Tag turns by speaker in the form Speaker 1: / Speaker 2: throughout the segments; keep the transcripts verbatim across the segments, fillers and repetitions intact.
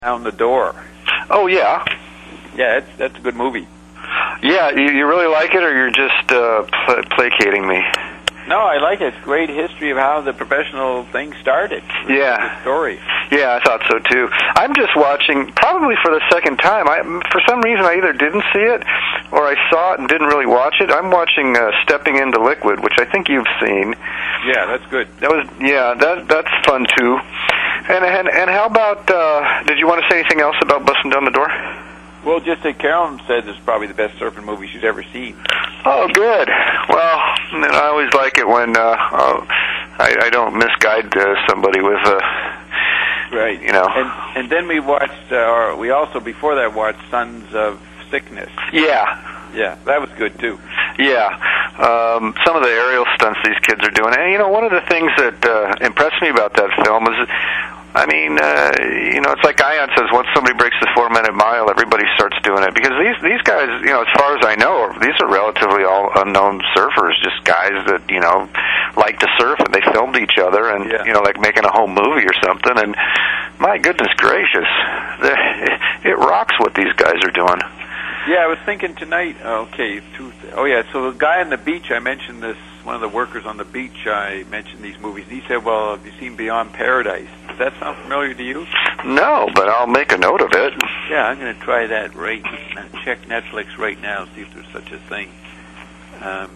Speaker 1: Down the Door.
Speaker 2: Oh, yeah.
Speaker 1: Yeah, it's, that's a good movie.
Speaker 2: Yeah, you, you really like it, or you're just uh, pl- placating me?
Speaker 1: No, I like it. It's a great history of how the professional thing started.
Speaker 2: Yeah.
Speaker 1: Good story.
Speaker 2: Yeah, I thought so, too. I'm just watching, probably for the second time. I, for some reason, I either didn't see it, or I saw it and didn't really watch it. I'm watching uh, Stepping into Liquid, which I think you've seen.
Speaker 1: Yeah, that's good.
Speaker 2: That was, yeah, that that's fun, too. And and, and how about, uh, did you want to say anything else about Busting Down the Door?
Speaker 1: Well, just that Carolyn says it's probably the best surfing movie she's ever seen.
Speaker 2: Oh, good. Well, and I always like it when uh, uh, I, I don't misguide uh, somebody with, uh,
Speaker 1: right?
Speaker 2: You know.
Speaker 1: And and then we watched, uh, or we also before that watched Sons of Sickness.
Speaker 2: Yeah.
Speaker 1: Yeah, that was good too.
Speaker 2: Yeah. Um, some of the aerial stunts these kids are doing, and you know, one of the things that uh, impressed me about that film is, I mean, uh, you know, it's like Ion says, once somebody breaks the four-minute mile, everybody starts doing it. Because these these guys, you know, as far as I know, these are relatively all unknown surfers, just guys that, you know, like to surf, and they filmed each other, and,
Speaker 1: yeah.
Speaker 2: you know, like making a home movie or something. And my goodness gracious, it rocks what these guys are doing.
Speaker 1: Yeah, I was thinking tonight, okay, two, oh yeah, so the guy on the beach, I mentioned this, one of the workers on the beach, I mentioned these movies, and he said, well, have you seen Beyond Paradise? Does that sound familiar to you?
Speaker 2: No, but I'll make a note of it.
Speaker 1: Yeah, I'm going to try that right, check Netflix right now, see if there's such a thing. Um,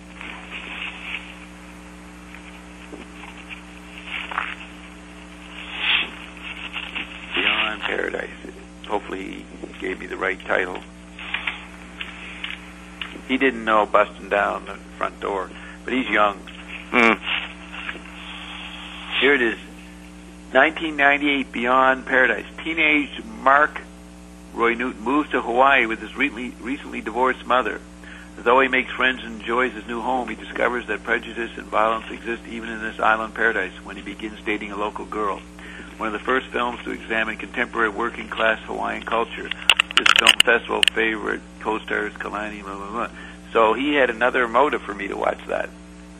Speaker 1: Beyond Paradise. Hopefully he gave me the right title. He didn't know Busting Down the Front Door, but he's young.
Speaker 2: Mm.
Speaker 1: Here it is. nineteen ninety-eight, Beyond Paradise. Teenage Mark Roy Newton moves to Hawaii with his recently, recently divorced mother. Though he makes friends and enjoys his new home, he discovers that prejudice and violence exist even in this island paradise when he begins dating a local girl. One of the first films to examine contemporary working-class Hawaiian culture. This film festival favorite co-stars Kalani, blah, blah, blah. So he had another motive for me to watch that.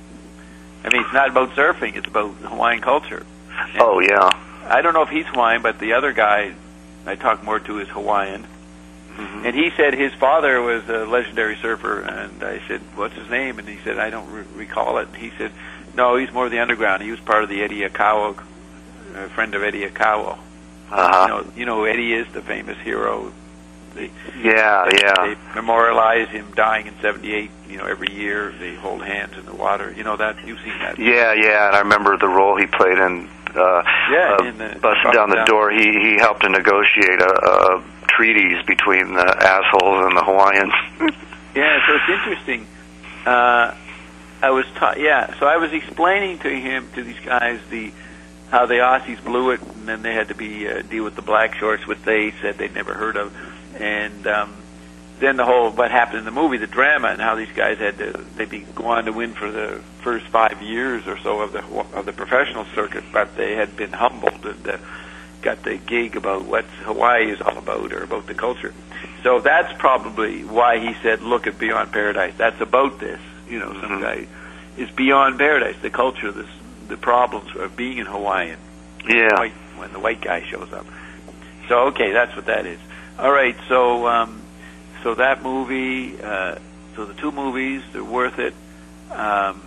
Speaker 1: I mean, it's not about surfing, it's about Hawaiian culture. And
Speaker 2: oh, yeah.
Speaker 1: I don't know if he's Hawaiian, but the other guy I talked more to is Hawaiian. Mm-hmm. And he said his father was a legendary surfer, and I said, what's his name? And he said, I don't re- recall it. And he said, no, he's more of the underground. He was part of the Eddie Akawa, a friend of Eddie Akawa.
Speaker 2: Uh-huh.
Speaker 1: You know, you know who Eddie is, the famous hero. They,
Speaker 2: yeah,
Speaker 1: they,
Speaker 2: yeah.
Speaker 1: They memorialize him dying in seventy-eight. You know, every year they hold hands in the water. You know that? You've seen that?
Speaker 2: Yeah, yeah. And I remember the role he played in. Uh,
Speaker 1: yeah,
Speaker 2: uh,
Speaker 1: in the
Speaker 2: Busting Down the down. Door. He he helped to negotiate a, a treaties between the assholes and the Hawaiians.
Speaker 1: Yeah, so it's interesting. Uh, I was ta- yeah, so I was explaining to him to these guys the. How the Aussies blew it, and then they had to be uh, deal with the black shorts, which they said they'd never heard of, and um, then the whole what happened in the movie, the drama, and how these guys had to they be go on to win for the first five years or so of the of the professional circuit, but they had been humbled and uh, got the gig about what Hawaii is all about or about the culture. So that's probably why he said, "Look at Beyond Paradise. That's about this." You know, some mm-hmm. guy is Beyond Paradise, the culture, this. The problems of being in Hawaiian.
Speaker 2: Yeah.
Speaker 1: White, when the white guy shows up. So okay, that's what that is. All right, so um, so that movie, uh, so the two movies, they're worth it. Um,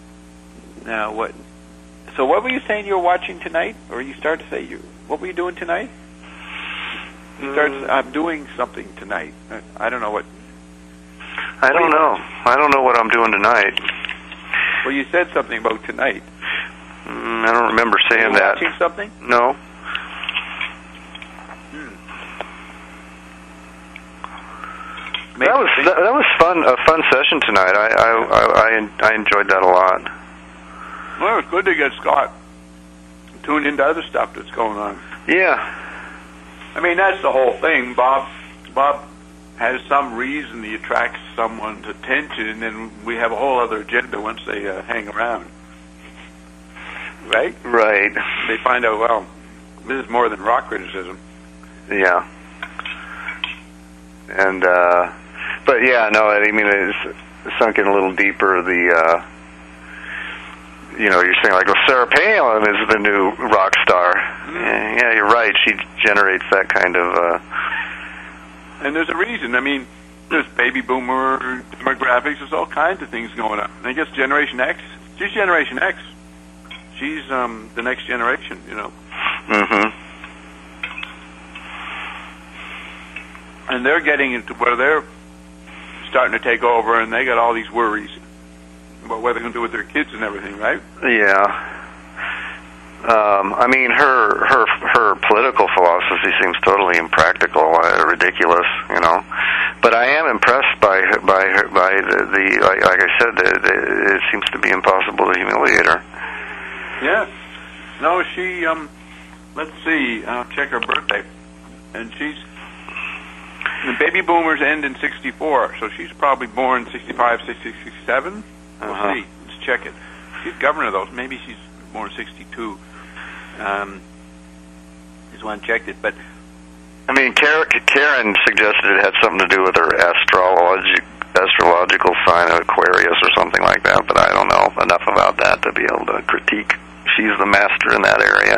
Speaker 1: now what? So what were you saying you were watching tonight, or you started to say you? What were you doing tonight? You started. Mm. I'm doing something tonight. I, I don't know what.
Speaker 2: I don't know. I don't know what I'm doing tonight.
Speaker 1: Well, you said something about tonight.
Speaker 2: Mm, I don't remember saying
Speaker 1: Are you
Speaker 2: that.
Speaker 1: Watching something?
Speaker 2: No.
Speaker 1: Hmm.
Speaker 2: That was that, that was fun. A fun session tonight. I I, I I enjoyed that a lot.
Speaker 1: Well, it's good to get Scott tuned into other stuff that's going on.
Speaker 2: Yeah.
Speaker 1: I mean, that's the whole thing. Bob Bob has some reason he attracts someone's attention, and then we have a whole other agenda once they uh, hang around. Right?
Speaker 2: Right.
Speaker 1: They find out, well, this is more than rock criticism.
Speaker 2: Yeah. And, uh, but yeah, no, I mean, it's sunk in a little deeper, the, uh, you know, you're saying like, well, Sarah Palin is the new rock star. Mm. Yeah, yeah, you're right. She generates that kind of... Uh...
Speaker 1: And there's a reason. I mean, there's baby boomer demographics. There's all kinds of things going on. And I guess Generation X, she's Generation X. She's um, the next generation, you know.
Speaker 2: Mm-hmm.
Speaker 1: And they're getting into where they're starting to take over, and they got all these worries about what they're going to do with their kids and everything, right?
Speaker 2: Yeah. Um, I mean, her her her political philosophy seems totally impractical, uh, ridiculous, you know. But I am impressed by her, by her, by the, the like, like I said, the, the, it seems to be impossible to humiliate her.
Speaker 1: Yeah. No, she. Um, let's see. I'll check her birthday, and she's. The baby boomers end in sixty-four, so she's probably born sixty-five, sixty-seven. We'll
Speaker 2: uh-huh.
Speaker 1: see. Let's check it. She's governor of those. Maybe she's born sixty-two. Um, just one checked it, but
Speaker 2: I mean, Karen suggested it had something to do with her astrologi- astrological sign of Aquarius or something like that, but I don't know enough about that to be able to critique. She's the master in that area.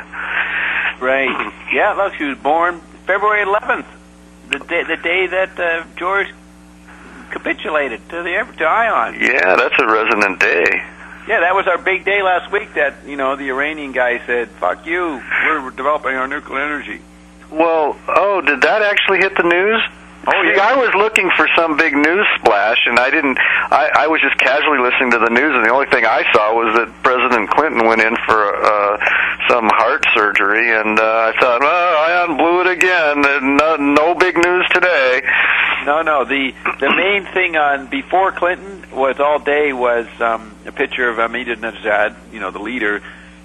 Speaker 1: Right. Yeah, look, she was born February eleventh, the day, the day that uh, George capitulated to the to Ion.
Speaker 2: Yeah, that's a resonant day.
Speaker 1: Yeah, that was our big day last week that, you know, the Iranian guy said, fuck you, we're developing our nuclear energy.
Speaker 2: Well, oh, did that actually hit the news?
Speaker 1: Oh,
Speaker 2: See,
Speaker 1: yeah.
Speaker 2: I was looking for some big news splash, and I didn't, I, I was just casually listening to the news, and the only thing I saw was that President Clinton went in for uh, some heart surgery, and uh, I thought, well, Ion blew it again, and no, no big news today.
Speaker 1: No, no, the the main thing on before Clinton was all day was um, a picture of Ahmadinejad, you know, the leader,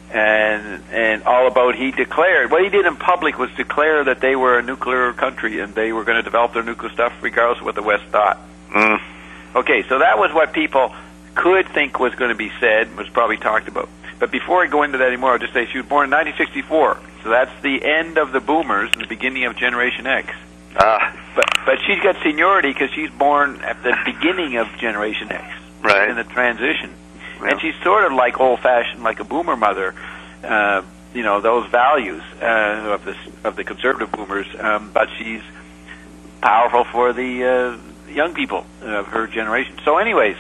Speaker 1: and and all about he declared, what he did in public was declare that they were a nuclear country and they were going to develop their nuclear stuff regardless of what the West thought.
Speaker 2: Mm.
Speaker 1: Okay, so that was what people could think was going to be said, was probably talked about. But before I go into that anymore, I'll just say she was born in nineteen sixty-four, so that's the end of the boomers and the beginning of Generation X.
Speaker 2: Ah.
Speaker 1: But but she's got seniority because she's born at the beginning of Generation X,
Speaker 2: right,
Speaker 1: in the transition.
Speaker 2: Yeah.
Speaker 1: And she's sort of like old-fashioned, like a boomer mother. Uh, you know, those values uh, of the of the conservative boomers. Um, but she's powerful for the uh, young people of her generation. So, anyways,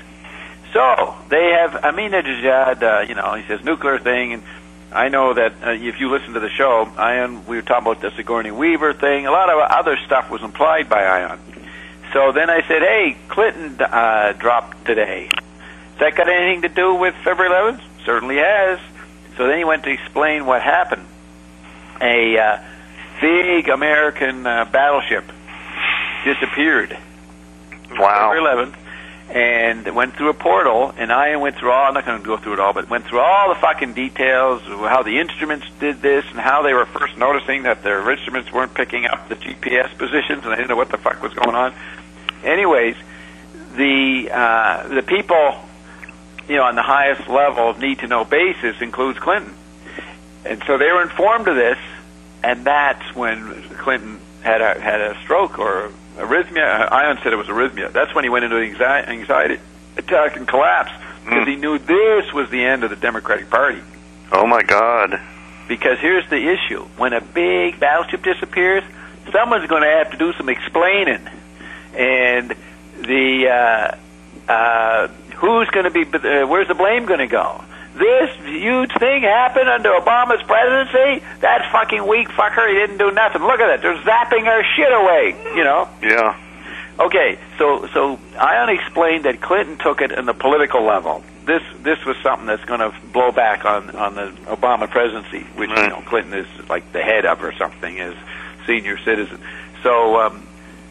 Speaker 1: so they have Ahmadinejad. Uh, you know, he says nuclear thing, and I know that uh, if you listen to the show, Ion, we were talking about the Sigourney Weaver thing. A lot of other stuff was implied by Ion. So then I said, hey, Clinton uh, dropped today. Has that got anything to do with February eleventh? Certainly has. So then he went to explain what happened. A uh, big American uh, battleship disappeared.
Speaker 2: Wow.
Speaker 1: February eleventh. And went through a portal, and Ion went through all, I'm not going to go through it all, but went through all the fucking details of how the instruments did this and how they were first noticing that their instruments weren't picking up the G P S positions and they didn't know what the fuck was going on. Anyways, the uh, the people, you know, on the highest level of need-to-know basis includes Clinton. And so they were informed of this, and that's when Clinton had a, had a stroke or arrhythmia. Ion said it was arrhythmia. That's when he went into anxiety, anxiety attack and collapse because mm. he knew this was the end of the Democratic Party.
Speaker 2: Oh my God!
Speaker 1: Because here's the issue: when a big battleship disappears, someone's going to have to do some explaining, and the uh, uh, who's going to be? Uh, where's the blame going to go? This huge thing happened under Obama's presidency? That fucking weak fucker, he didn't do nothing. Look at that. They're zapping our shit away, you know?
Speaker 2: Yeah.
Speaker 1: Okay, so so Ion explained that Clinton took it in the political level. This this was something that's going to blow back on, on the Obama presidency, which, right. you know, Clinton is like the head of or something, as senior citizen. So, um,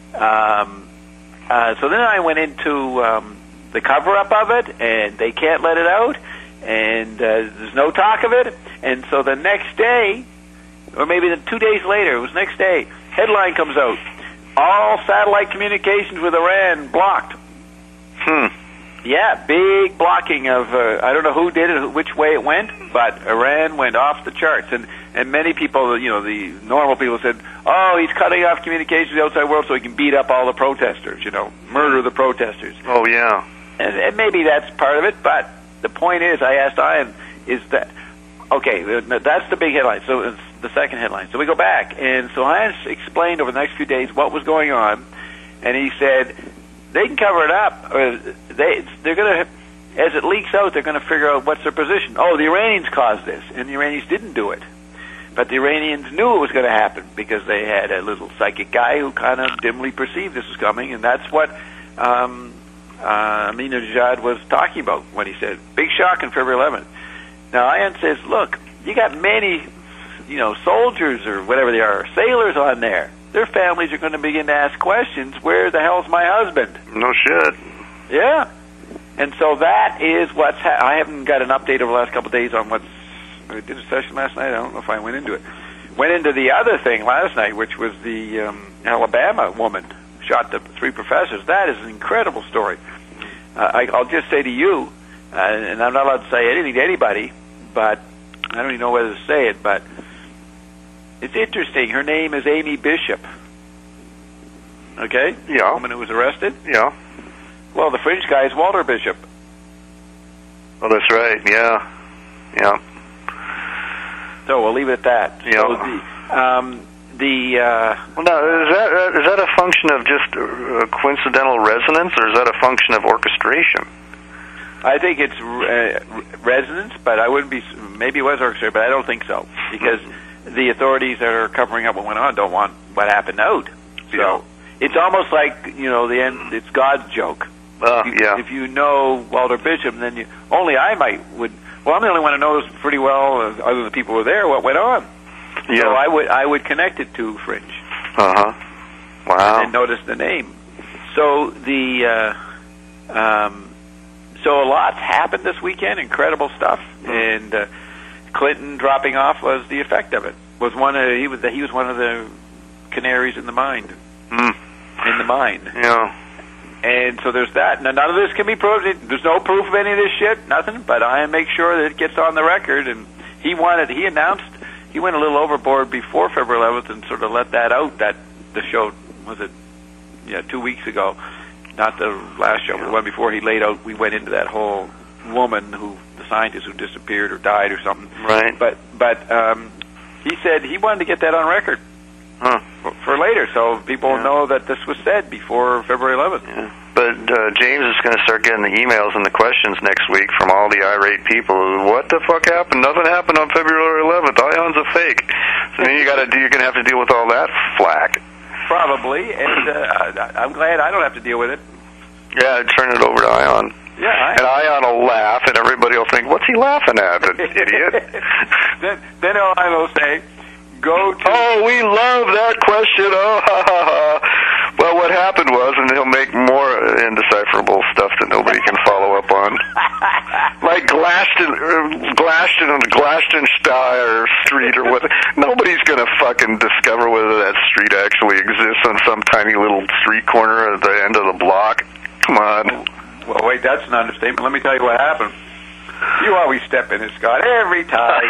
Speaker 1: um, uh, so then I went into um, the cover-up of it, and they can't let it out. And uh, there's no talk of it. And so the next day, or maybe the two days later, it was next day, headline comes out, all satellite communications with Iran blocked.
Speaker 2: Hmm.
Speaker 1: Yeah, big blocking of, uh, I don't know who did it, which way it went, but Iran went off the charts. And, and many people, you know, the normal people said, oh, he's cutting off communications with the outside world so he can beat up all the protesters, you know, murder the protesters.
Speaker 2: Oh, yeah.
Speaker 1: And, and maybe that's part of it, but the point is, I asked Ion, is that, okay, that's the big headline. So the second headline. So we go back, and so I explained over the next few days what was going on, and he said they can cover it up. Or they they're going to, as it leaks out, they're going to figure out what's their position. Oh, the Iranians caused this, and the Iranians didn't do it. But the Iranians knew it was going to happen because they had a little psychic guy who kind of dimly perceived this was coming, and that's what um, uh, Ahmadinejad was talking about when he said, big shock on February eleventh. Now, Ayan says, look, you got many, you know, soldiers or whatever they are, sailors on there. Their families are going to begin to ask questions, where the hell's my husband?
Speaker 2: No shit.
Speaker 1: Yeah. And so that is what's ha- I haven't got an update over the last couple of days on what's I did a session last night. I don't know if I went into it. Went into the other thing last night, which was the um, Alabama woman shot the three professors. That is an incredible story. Uh, I, I'll just say to you, uh, and I'm not allowed to say anything to anybody, but I don't even know whether to say it, but it's interesting. Her name is Amy Bishop. Okay?
Speaker 2: Yeah.
Speaker 1: The woman who was arrested?
Speaker 2: Yeah.
Speaker 1: Well, the French guy is Walter Bishop.
Speaker 2: Oh, that's right. Yeah. Yeah.
Speaker 1: So we'll leave it at that.
Speaker 2: Yeah.
Speaker 1: So the, um, the uh,
Speaker 2: well, now, is that is that a function of just uh, coincidental resonance, or is that a function of orchestration?
Speaker 1: I think it's uh, resonance, but I wouldn't be. Maybe it was orchestrated, but I don't think so, because the authorities that are covering up what went on don't want what happened out. So
Speaker 2: yeah.
Speaker 1: It's almost like, you know, the end. It's God's joke.
Speaker 2: Uh,
Speaker 1: if you,
Speaker 2: yeah.
Speaker 1: If you know Walter Bishop, then you only I might would. Well, I'm the only one who knows pretty well, uh, other than the people who were there, what went on.
Speaker 2: Yeah.
Speaker 1: So I would I would connect it to Fringe.
Speaker 2: Uh huh. Wow.
Speaker 1: And notice the name. So the uh, um, so a lot's happened this weekend. Incredible stuff. Mm-hmm. And uh, Clinton dropping off was the effect of it. Was one of he was he was one of the canaries in the mine.
Speaker 2: Mm.
Speaker 1: In the mine.
Speaker 2: Yeah.
Speaker 1: And so there's that. Now, none of this can be proved. There's no proof of any of this shit, nothing. But I make sure that it gets on the record. And he wanted, he announced, he went a little overboard before February eleventh and sort of let that out. That the show was it, yeah, two weeks ago, not the last show, but the one before. He laid out. We went into that whole woman who, the scientist who disappeared or died or something.
Speaker 2: Right.
Speaker 1: But but um, he said he wanted to get that on record.
Speaker 2: Huh.
Speaker 1: For, for later, so people
Speaker 2: yeah.
Speaker 1: know that this was said before February eleventh.
Speaker 2: Yeah. But uh, James is going to start getting the emails and the questions next week from all the irate people. What the fuck happened? Nothing happened on February eleventh. Ion's a fake. So then you got to do. You're going to have to deal with all that flack.
Speaker 1: Probably, and uh, I'm glad I don't have to deal with it.
Speaker 2: Yeah, turn it over to Ion.
Speaker 1: Yeah, I
Speaker 2: and Ion will laugh, and everybody will think, "What's he laughing at, an idiot?"
Speaker 1: then, then Ion will say, "Go to."
Speaker 2: Oh, we love that question. Oh, ha ha ha. Well, what happened was, and he'll make more indecipherable stuff that nobody can follow up on, like Glaston, Glaston, Glastonshire Street or what. Nobody's gonna fucking discover whether that street actually exists on some tiny little street corner at the end of the block. Come on.
Speaker 1: Well, wait, that's an understatement. Let me tell you what happened. You always step in it, Scott, every time.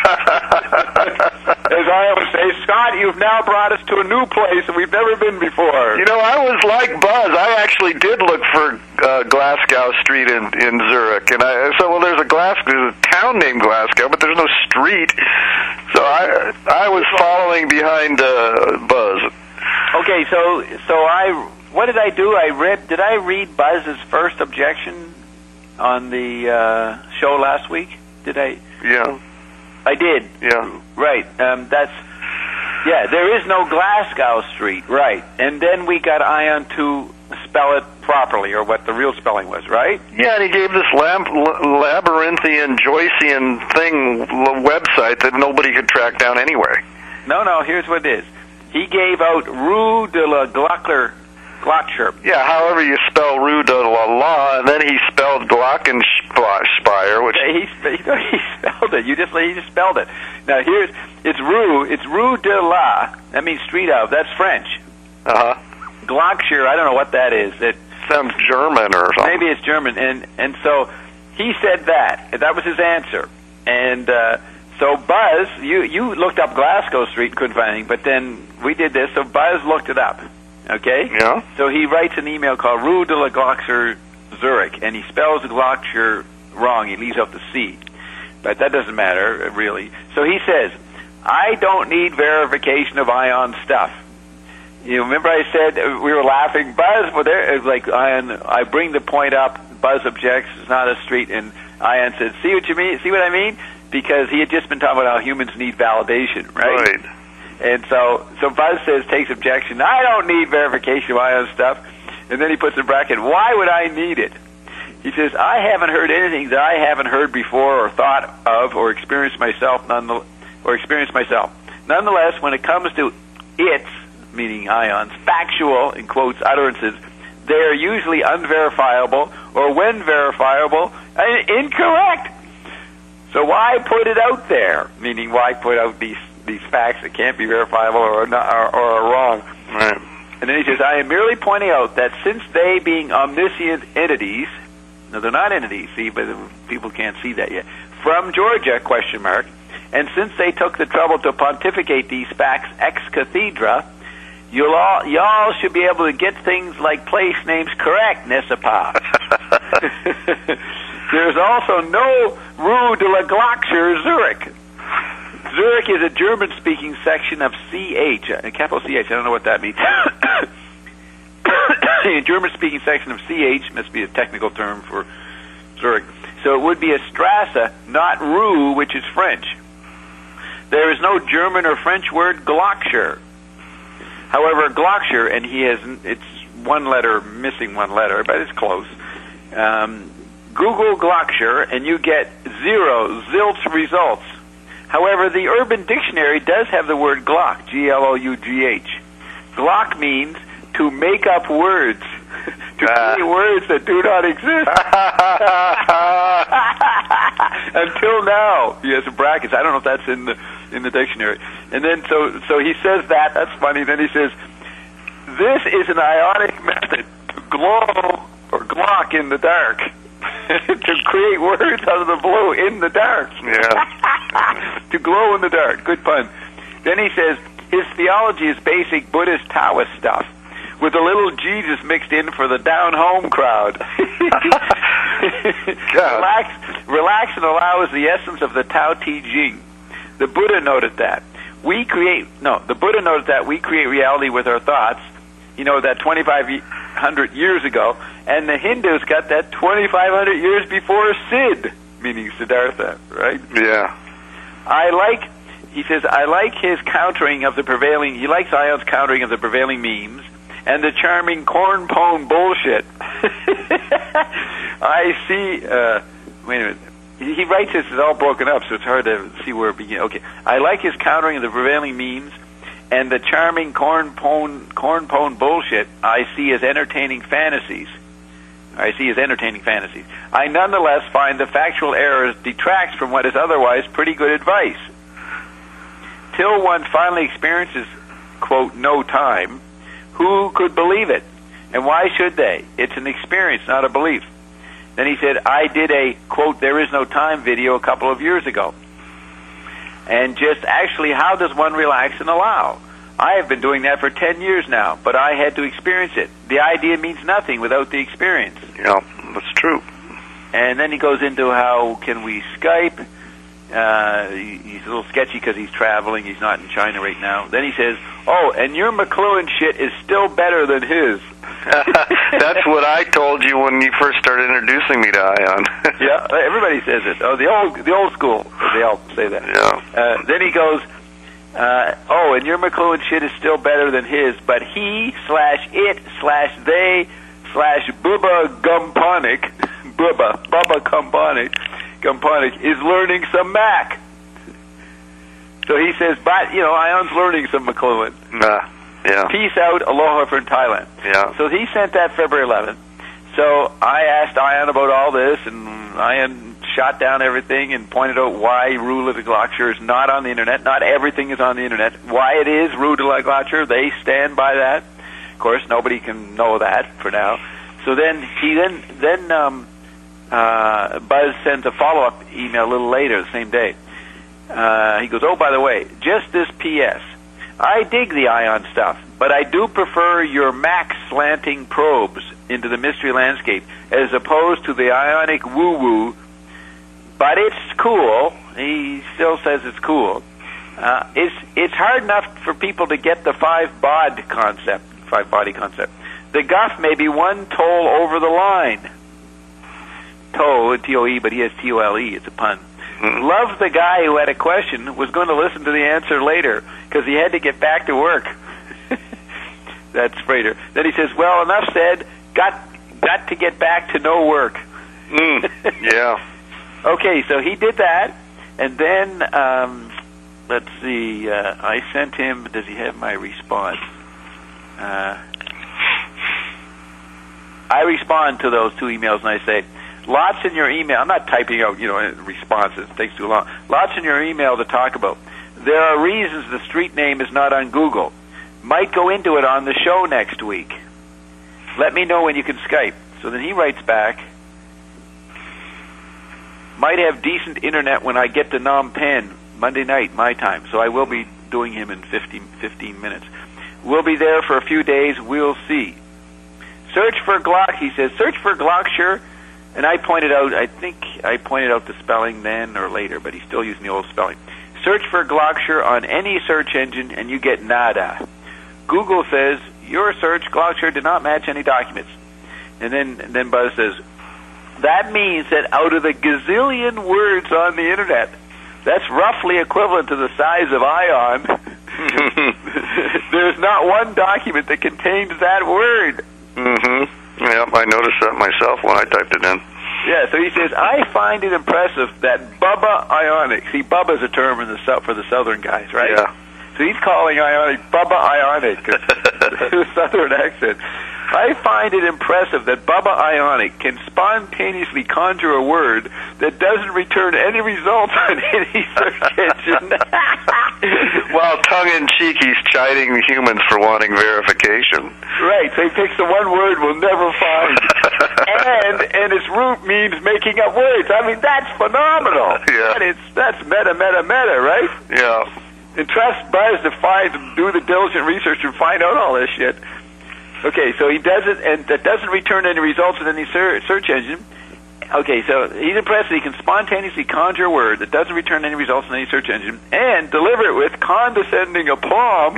Speaker 1: As I always say, Scott, you've now brought us to a new place that we've never been before.
Speaker 2: You know, I was like Buzz. I actually did look for uh, Glasgow Street in, in Zurich. And I said, well, there's a, Glas- there's a town named Glasgow, but there's no street. So I I was following behind uh, Buzz.
Speaker 1: Okay, so so I... What did I do? I read... Did I read Buzz's first objection on the uh, show last week? Did I?
Speaker 2: Yeah.
Speaker 1: I did.
Speaker 2: Yeah.
Speaker 1: Right. Um, that's... Yeah, there is no Glasgow Street. Right. And then we got Ion to spell it properly, or what the real spelling was, right?
Speaker 2: Yeah, and he gave this lab- labyrinthian, Joycean thing, website that nobody could track down anyway.
Speaker 1: No, no, here's what it is. He gave out Rue de la Glockler... Glockshire.
Speaker 2: Yeah, however you spell Rue de la La, and then he spelled Glockenspire, which
Speaker 1: he, he he spelled it. You just he just spelled it. Now here's it's Rue. It's Rue de la. That means street of. That's French.
Speaker 2: Uh huh.
Speaker 1: Glockshire. I don't know what that is. It
Speaker 2: sounds German or something.
Speaker 1: Maybe it's German. And and so he said that. That was his answer. And uh, so Buzz, you you looked up Glasgow Street and couldn't find anything. But then we did this. So Buzz looked it up. Okay?
Speaker 2: Yeah.
Speaker 1: So he writes an email called Rue de la Glockshire, Zurich, and he spells the Glockshire wrong. He leaves out the C. But that doesn't matter, really. So he says, I don't need verification of ion stuff. You remember I said uh, we were laughing, Buzz, well, there, it was like Ion, I bring the point up, Buzz objects, it's not a street, and Ion said, see what you mean, see what I mean? Because he had just been talking about how humans need validation, right?
Speaker 2: Right.
Speaker 1: And so, so Buzz says, takes objection, I don't need verification of ion stuff. And then he puts in bracket, why would I need it? He says, I haven't heard anything that I haven't heard before or thought of or experienced myself, none, or experienced myself. Nonetheless, when it comes to its, meaning ions, factual, in quotes, utterances, they are usually unverifiable, or when verifiable, incorrect. So why put it out there? Meaning, why put out these these facts that can't be verifiable or not, or, or are wrong?
Speaker 2: Right.
Speaker 1: And then he says, I am merely pointing out that since they, being omniscient entities, no, they're not entities, see, but people can't see that yet, from Georgia, question mark, and since they took the trouble to pontificate these facts ex cathedra, You'll all, y'all should be able to get things like place names correct, n'est-ce pas? There's also no Rue de la Glocke, Zurich. Zurich is a German-speaking section of C H, a capital C H, I don't know what that means. A German-speaking section of C H must be a technical term for Zurich. So it would be a Strasse, not Rue, which is French. There is no German or French word Glocke. However, Glocke, and he has, it's one letter, missing one letter, but it's close. Um, Google Glocke, and you get zero, zilch results. However, the Urban Dictionary does have the word Glock, G L O U G H. Glock means to make up words, to uh. create words that do not exist. Until now, he has brackets. I don't know if that's in the in the dictionary. And then so so he says that. That's funny. Then he says, "This is an ionic method to glow or glock in the dark, to create words out of the blue in the dark."
Speaker 2: Yeah.
Speaker 1: To glow in the dark. Good pun. Then he says his theology is basic Buddhist Taoist stuff, with a little Jesus mixed in for the down-home crowd. relax, relax and allow is the essence of the Tao Te Ching. The Buddha noted that. We create, no, the Buddha noted that we create reality with our thoughts, you know, that twenty-five hundred years ago, and the Hindus got that twenty-five hundred years before Sid, meaning Siddhartha, right?
Speaker 2: Yeah.
Speaker 1: I like, he says, I like his countering of the prevailing, he likes Ion's countering of the prevailing memes, and the charming corn pone bullshit. I see, uh, wait a minute. He, he writes this, it's all broken up, so it's hard to see where it begins. Okay. I like his countering of the prevailing memes, and the charming corn pone, corn pone bullshit I see as entertaining fantasies. I see as entertaining fantasies. I nonetheless find the factual errors detracts from what is otherwise pretty good advice. Till one finally experiences, quote, no time, who could believe it? And why should they? It's an experience, not a belief. Then he said, I did a, quote, there is no time video a couple of years ago. And just actually, how does one relax and allow? I have been doing that for ten years now, but I had to experience it. The idea means nothing without the experience.
Speaker 2: Yeah, that's true.
Speaker 1: And then he goes into how can we Skype. Uh, he's a little sketchy because he's traveling. He's not in China right now. Then he says, oh, and your McLuhan shit is still better than his.
Speaker 2: That's what I told you when you first started introducing me to Ion.
Speaker 1: Yeah, everybody says it. Oh, the old the old school. They all say that.
Speaker 2: Yeah.
Speaker 1: Uh, then he goes, uh, oh, and your McLuhan shit is still better than his, but he slash it slash they slash Bubba Gumponic, Bubba, Bubba Gumponic, Gumponic is learning some Mac. So he says, but, you know, Ion's learning some McLuhan.
Speaker 2: Nah. Yeah.
Speaker 1: Peace out, aloha from Thailand.
Speaker 2: Yeah.
Speaker 1: So he sent that February eleventh. So I asked Ion about all this, and Ion shot down everything and pointed out why Rue de la Glocke is not on the Internet. Not everything is on the Internet. Why it is Rue de la Glocke, they stand by that. Of course, nobody can know that for now. So then he then then um, uh, Buzz sends a follow-up email a little later, the same day. Uh, he goes, oh, by the way, just this P S I dig the Ion stuff, but I do prefer your Mac slanting probes into the mystery landscape as opposed to the ionic woo-woo. But it's cool. He still says it's cool. Uh, it's it's hard enough for people to get the five bod concept, five body concept. The guff may be one toll over the line. Toe, T O E, but he has T O L E. It's a pun. Mm-hmm. Love the guy who had a question, was going to listen to the answer later because he had to get back to work. That's Frater. Then he says, well, enough said. Got got to get back to no work.
Speaker 2: Mm, yeah.
Speaker 1: Okay, so he did that, and then um, let's see. Uh, I sent him. Does he have my response? Uh, I respond to those two emails, and I say, lots in your email. I'm not typing out, you know, responses. It takes too long. Lots in your email to talk about. There are reasons the street name is not on Google. Might go into it on the show next week. Let me know when you can Skype. So then he writes back, might have decent internet when I get to Phnom Penh, Monday night, my time. So I will be doing him in fifteen, fifteen minutes. We'll be there for a few days. We'll see. Search for Glock, he says. Search for Glockshire. And I pointed out, I think I pointed out the spelling then or later, but he's still using the old spelling. Search for Glockshire on any search engine and you get nada. Google says, your search, Glockshire, did not match any documents. And then, and then Buzz says, that means that out of the gazillion words on the internet, that's roughly equivalent to the size of Ion, there's not one document that contains that word.
Speaker 2: Mm-hmm. Yep, I noticed that myself when I typed it in.
Speaker 1: Yeah, so he says, I find it impressive that Bubba Ionic, see, Bubba's a term in the for the southern guys, right?
Speaker 2: Yeah.
Speaker 1: So he's calling Ionic Bubba Ionic, the southern accent. I find it impressive that Bubba Ionic can spontaneously conjure a word that doesn't return any results on any search engine.
Speaker 2: While tongue-in-cheek, he's chiding humans for wanting verification.
Speaker 1: Right, so he picks the one word we'll never find. and and its root means making up words. I mean, that's phenomenal.
Speaker 2: Yeah.
Speaker 1: That is, that's meta, meta, meta, right?
Speaker 2: Yeah.
Speaker 1: And trust Buzz to find, do the diligent research and find out all this shit. Okay, so he does it, and that doesn't return any results in any ser- search engine. Okay, so he's impressed that he can spontaneously conjure a word that doesn't return any results in any search engine and deliver it with condescending aplomb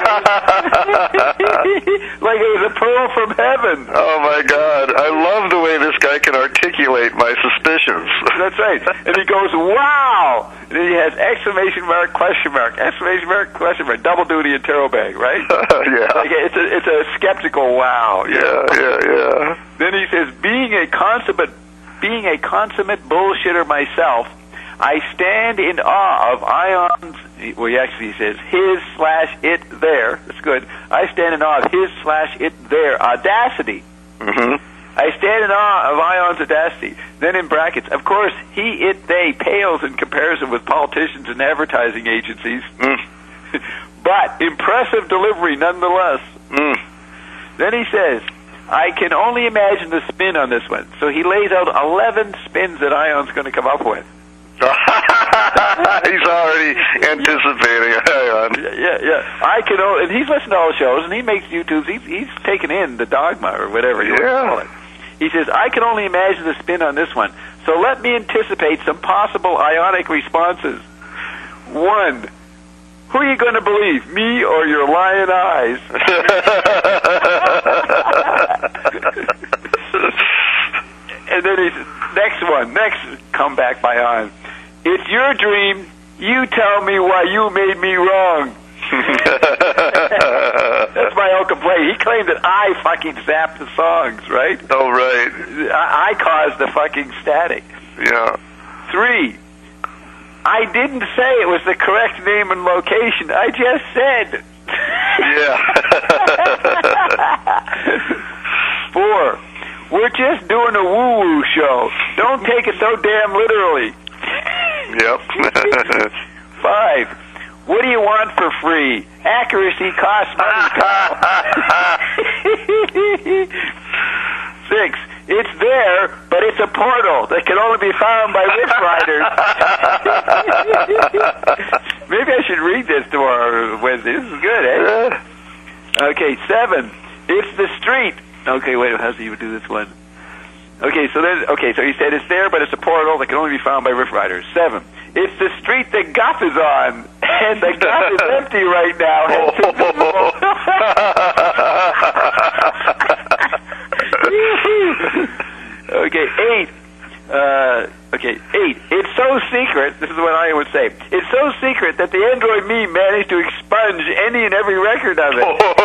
Speaker 1: like it was a pearl from heaven.
Speaker 2: Oh, my God. I love the way this guy can articulate my suspicions.
Speaker 1: That's right. And he goes, wow! And then he has exclamation mark, question mark, exclamation mark, question mark, double duty and tarot bag, right?
Speaker 2: Yeah.
Speaker 1: Like it's a, it's a skeptical wow.
Speaker 2: Yeah, know? yeah, yeah.
Speaker 1: Then he says, being a consummate Being a consummate bullshitter myself, I stand in awe of Ion's, well, he actually says, his slash it there, that's good, I stand in awe of his slash it there audacity.
Speaker 2: Mm-hmm.
Speaker 1: I stand in awe of Ion's audacity. Then in brackets, of course, he, it, they pales in comparison with politicians and advertising agencies,
Speaker 2: mm.
Speaker 1: but impressive delivery nonetheless.
Speaker 2: Mm.
Speaker 1: Then he says, I can only imagine the spin on this one. So he lays out eleven spins that Ion's going to come up with.
Speaker 2: He's already anticipating Ion.
Speaker 1: Yeah, yeah, yeah. I can, only, and he's listened to all the shows, and he makes YouTubes. He's, he's taken in the dogma or whatever you
Speaker 2: yeah.
Speaker 1: want to call it. He says, I can only imagine the spin on this one. So let me anticipate some possible Ionic responses. One, who are you going to believe, me or your lion eyes? And then he's, next one, next comeback by Ion. It's your dream. You tell me why you made me wrong. That's my own complaint. He claimed that I fucking zapped the songs, right?
Speaker 2: Oh, right.
Speaker 1: I, I caused the fucking static.
Speaker 2: Yeah.
Speaker 1: Three, I didn't say it was the correct name and location. I just said.
Speaker 2: Yeah.
Speaker 1: Four, we're just doing a woo-woo show. Don't take it so damn literally.
Speaker 2: Yep.
Speaker 1: Five, what do you want for free? Accuracy costs money, pal. Six, it's there, but it's a portal that can only be found by Rift Riders. Maybe I should read this tomorrow, Wednesday. This is good, eh? Okay, seven, it's the street. Okay, wait, how does he even do this one? Okay, so then, okay, so he said it's there, but it's a portal that can only be found by Rift Riders. Seven, it's the street that Guff is on. and the gun is empty right now. Okay, eight. Uh, okay, eight. It's so secret, this is what I would say, it's so secret that the Android meme managed to expunge any and every record of it.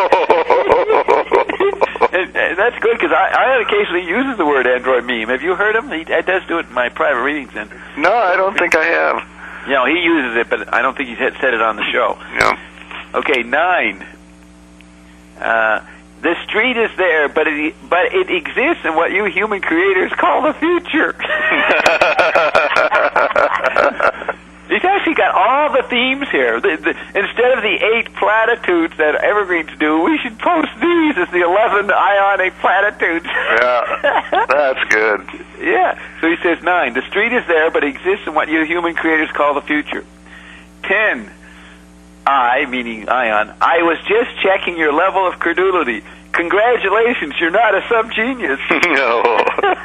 Speaker 1: and, and that's good, because I, I occasionally uses the word Android meme. Have you heard him? He, he does do it in my private readings. And
Speaker 2: no, I don't think I have.
Speaker 1: You know, he uses it, but I don't think he's had, said it on the show.
Speaker 2: Yeah.
Speaker 1: Okay, nine. Uh... The street is there, but it, but it exists in what you human creators call the future. He's actually got all the themes here. The, the, instead of the eight platitudes that evergreens do, we should post these as the eleven ionic platitudes.
Speaker 2: Yeah, that's good.
Speaker 1: Yeah, so he says nine. The street is there, but it exists in what you human creators call the future. Ten. I, meaning Ion, I was just checking your level of credulity. Congratulations, you're not a subgenius.
Speaker 2: No.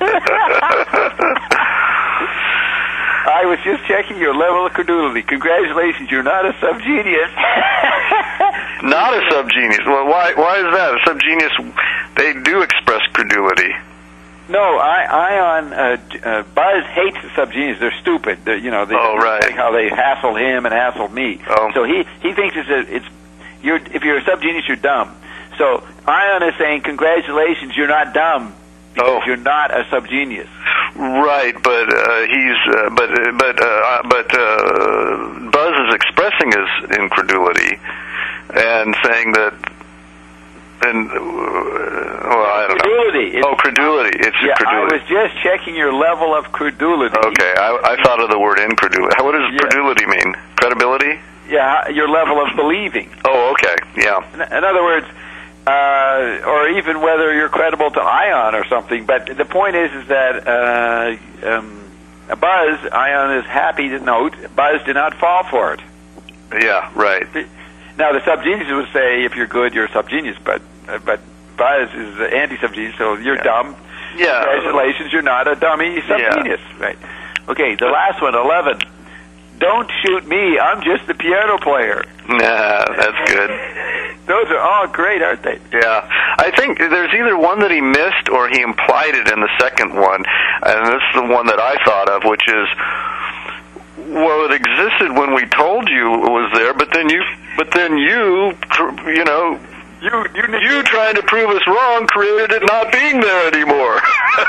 Speaker 1: I was just checking your level of credulity. Congratulations, you're not a subgenius.
Speaker 2: Not a subgenius. Well, why? Why is that? A subgenius, they do express credulity.
Speaker 1: No, I, Ion, uh, uh, Buzz hates the subgenius. They're stupid. They're, you know, they,
Speaker 2: oh, right.
Speaker 1: like how they hassled him and hassled me.
Speaker 2: Oh.
Speaker 1: So he, he thinks it's a, it's you're if you're a subgenius, you're dumb. So Ion is saying, congratulations, you're not dumb because
Speaker 2: oh.
Speaker 1: you're not a subgenius.
Speaker 2: Right, but uh, he's uh, but uh, but uh, but uh, Buzz is expressing his incredulity and saying that. And, uh, well, I don't
Speaker 1: credulity.
Speaker 2: know. Oh, credulity. It's
Speaker 1: yeah,
Speaker 2: credulity.
Speaker 1: I was just checking your level of credulity.
Speaker 2: Okay, I, I thought of the word incredulity. What does yeah. credulity mean? Credibility?
Speaker 1: Yeah, your level of believing.
Speaker 2: Oh, okay, yeah.
Speaker 1: In, in other words, uh, or even whether you're credible to Ion or something. But the point is, is that uh, um, Buzz, Ion is happy to note, Buzz did not fall for it.
Speaker 2: Yeah, right.
Speaker 1: Now, the subgenius would say, if you're good, you're a subgenius, but uh, but Buzz is uh, anti-subgenius, so you're
Speaker 2: yeah.
Speaker 1: dumb.
Speaker 2: Yeah.
Speaker 1: Congratulations, you're not a dummy subgenius. Yeah. Right. Okay, the last one, eleven. Don't shoot me, I'm just the piano player.
Speaker 2: Nah, that's good.
Speaker 1: Those are all great, aren't they?
Speaker 2: Yeah. I think there's either one that he missed or he implied it in the second one, and this is the one that I thought of, which is... Well, it existed when we told you it was there, but then you, but then you, you know, you you, you trying to prove us wrong created it not being there anymore.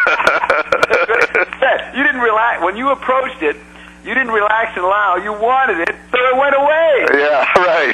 Speaker 1: You didn't relax when you approached it. You didn't relax and allow. You wanted it, so it went away.
Speaker 2: Yeah, right.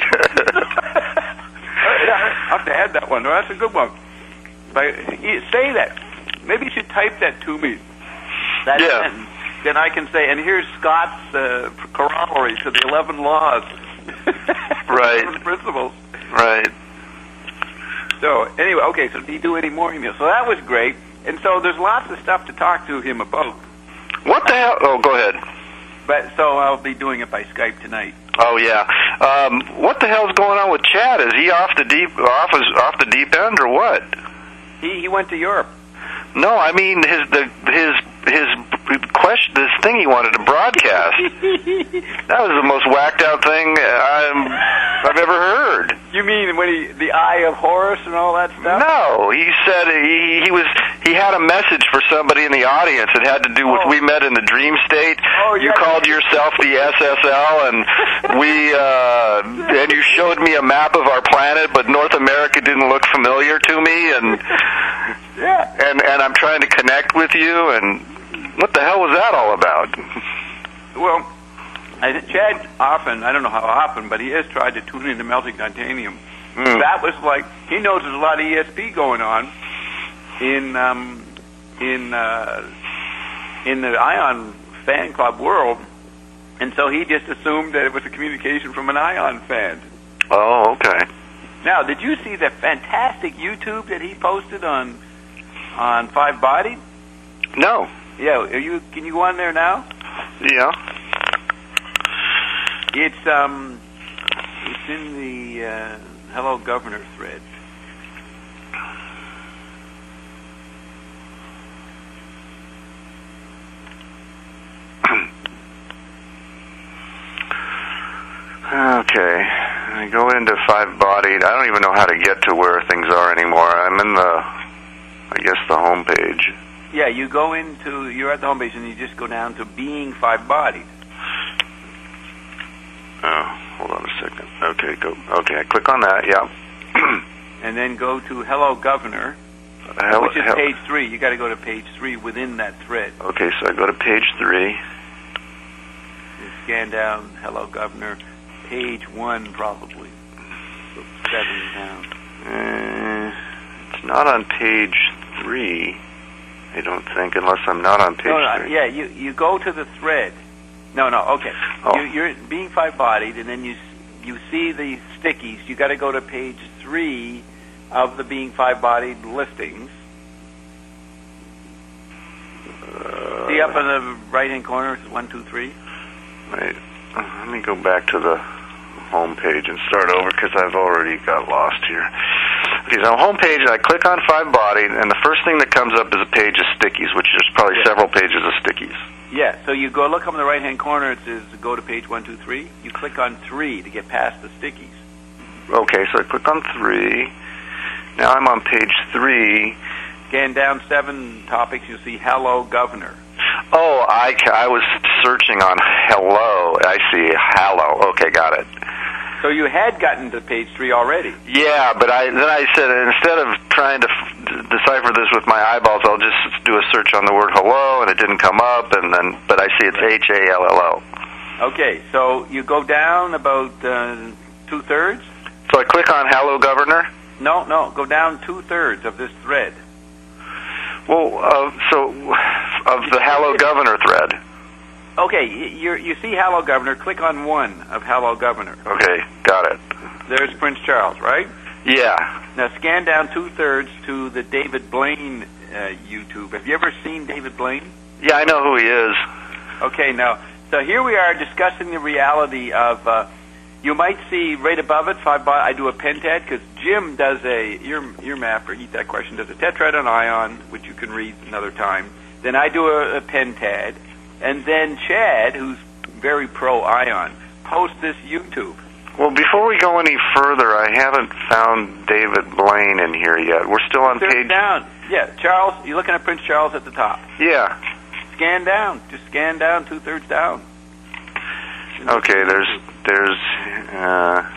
Speaker 1: I have to add that one. That's a good one. But say that. Maybe you should type that to me. That
Speaker 2: yeah.
Speaker 1: sentence. Then I can say, and here's Scott's uh, corollary to the eleven laws.
Speaker 2: Right.
Speaker 1: eleven principles.
Speaker 2: Right.
Speaker 1: So, anyway, okay, so did he do any more emails? So that was great. And so there's lots of stuff to talk to him about.
Speaker 2: What the hell? Oh, go ahead.
Speaker 1: But so I'll be doing it by Skype tonight.
Speaker 2: Oh, yeah. Um, what the hell's going on with Chad? Is he off the deep off, his, off the deep end or what?
Speaker 1: He he went to Europe.
Speaker 2: No, I mean his the his his question, this thing he wanted to broadcast. That was the most whacked out thing I'm, I've ever heard.
Speaker 1: You mean when he the Eye of Horus and all that stuff?
Speaker 2: No, he said he he was he had a message for somebody in the audience. It had to do with
Speaker 1: oh.
Speaker 2: we met in the dream state.
Speaker 1: Oh,
Speaker 2: you
Speaker 1: yeah.
Speaker 2: called yourself the S S L, and we uh, and you showed me a map of our planet, but North America didn't look familiar to me, and
Speaker 1: yeah,
Speaker 2: and and I'm trying to connect with you, and what the hell was that all about?
Speaker 1: Well, I, Chad often, I don't know how often, but he has tried to tune into Melting Titanium. Mm. That was like, he knows there's a lot of E S P going on in um, in uh, in the Ion fan club world, and so he just assumed that it was a communication from an Ion fan.
Speaker 2: Oh, okay.
Speaker 1: Now, did you see the fantastic YouTube that he posted on on Five Body?
Speaker 2: No.
Speaker 1: Yeah, are you? Can you go on there now?
Speaker 2: Yeah.
Speaker 1: It's um, it's in the uh, Hello Governor thread.
Speaker 2: Okay, Okay, I go into five-bodied. I don't even know how to get to where things are anymore. I'm in the, I guess, the home page.
Speaker 1: Yeah, you go into, you're at the home page, and you just go down to being five-bodied.
Speaker 2: Oh, hold on a second. Okay, go. Okay, I click on that, yeah.
Speaker 1: And then go to Hello Governor,
Speaker 2: Hello,
Speaker 1: which is
Speaker 2: hell.
Speaker 1: page three. You got to go to page three within that thread.
Speaker 2: Okay, so I go to page three.
Speaker 1: You scan down Hello Governor, page one probably. So seven down.
Speaker 2: Uh, it's not on page three, I don't think, unless I'm not on page
Speaker 1: no, no,
Speaker 2: three.
Speaker 1: Yeah, you, you go to the thread. No, no, okay.
Speaker 2: Oh.
Speaker 1: You, you're being five-bodied, and then you you see the stickies. You got to go to page three of the being five-bodied listings.
Speaker 2: Uh,
Speaker 1: See up in the right-hand corner, it's one, two, three.
Speaker 2: Wait, let me go back to the home page and start over because I've already got lost here. Okay, so home page, I click on five bodied, and the first thing that comes up is a page of stickies, which there's probably
Speaker 1: Yeah.
Speaker 2: several pages of stickies.
Speaker 1: Yeah, so you go look up in the right-hand corner, it says go to page one, two, three. You click on three to get past the stickies.
Speaker 2: Okay, so I click on three. Now I'm on page three.
Speaker 1: Scan down seven topics, you'll see Hello Governor.
Speaker 2: Oh, I, ca- I was searching on hello. I see, hello. Okay, got it.
Speaker 1: So you had gotten to page three already.
Speaker 2: Yeah, but I then I said instead of trying to f- decipher this with my eyeballs, I'll just do a search on the word hello, and it didn't come up. And then, but I see it's H A L L O.
Speaker 1: Okay, so you go down about uh, two-thirds.
Speaker 2: So I click on Hello Governor.
Speaker 1: No, no, go down two-thirds of this thread.
Speaker 2: Well, uh, so of the Hello Governor thread.
Speaker 1: Okay, you you see Hello Governor. Click on one of Hello Governor.
Speaker 2: Okay, got it.
Speaker 1: There's Prince Charles, right?
Speaker 2: Yeah.
Speaker 1: Now scan down two-thirds to the David Blaine uh, YouTube. Have you ever seen David Blaine?
Speaker 2: Yeah, I know who he is.
Speaker 1: Okay, now, so here we are discussing the reality of, uh, you might see right above it, five, I do a pentad, because Jim does a, your, your mapper, eat that question, does a tetrad and ion, which you can read another time. Then I do a, a pentad. And then Chad, who's very pro-ion, posts this YouTube.
Speaker 2: Well, before we go any further, I haven't found David Blaine in here yet. We're still on
Speaker 1: Third
Speaker 2: page...
Speaker 1: down. Yeah, Charles, you're looking at Prince Charles at the top.
Speaker 2: Yeah.
Speaker 1: Scan down. Just scan down, two-thirds down.
Speaker 2: Okay, there's... there's uh,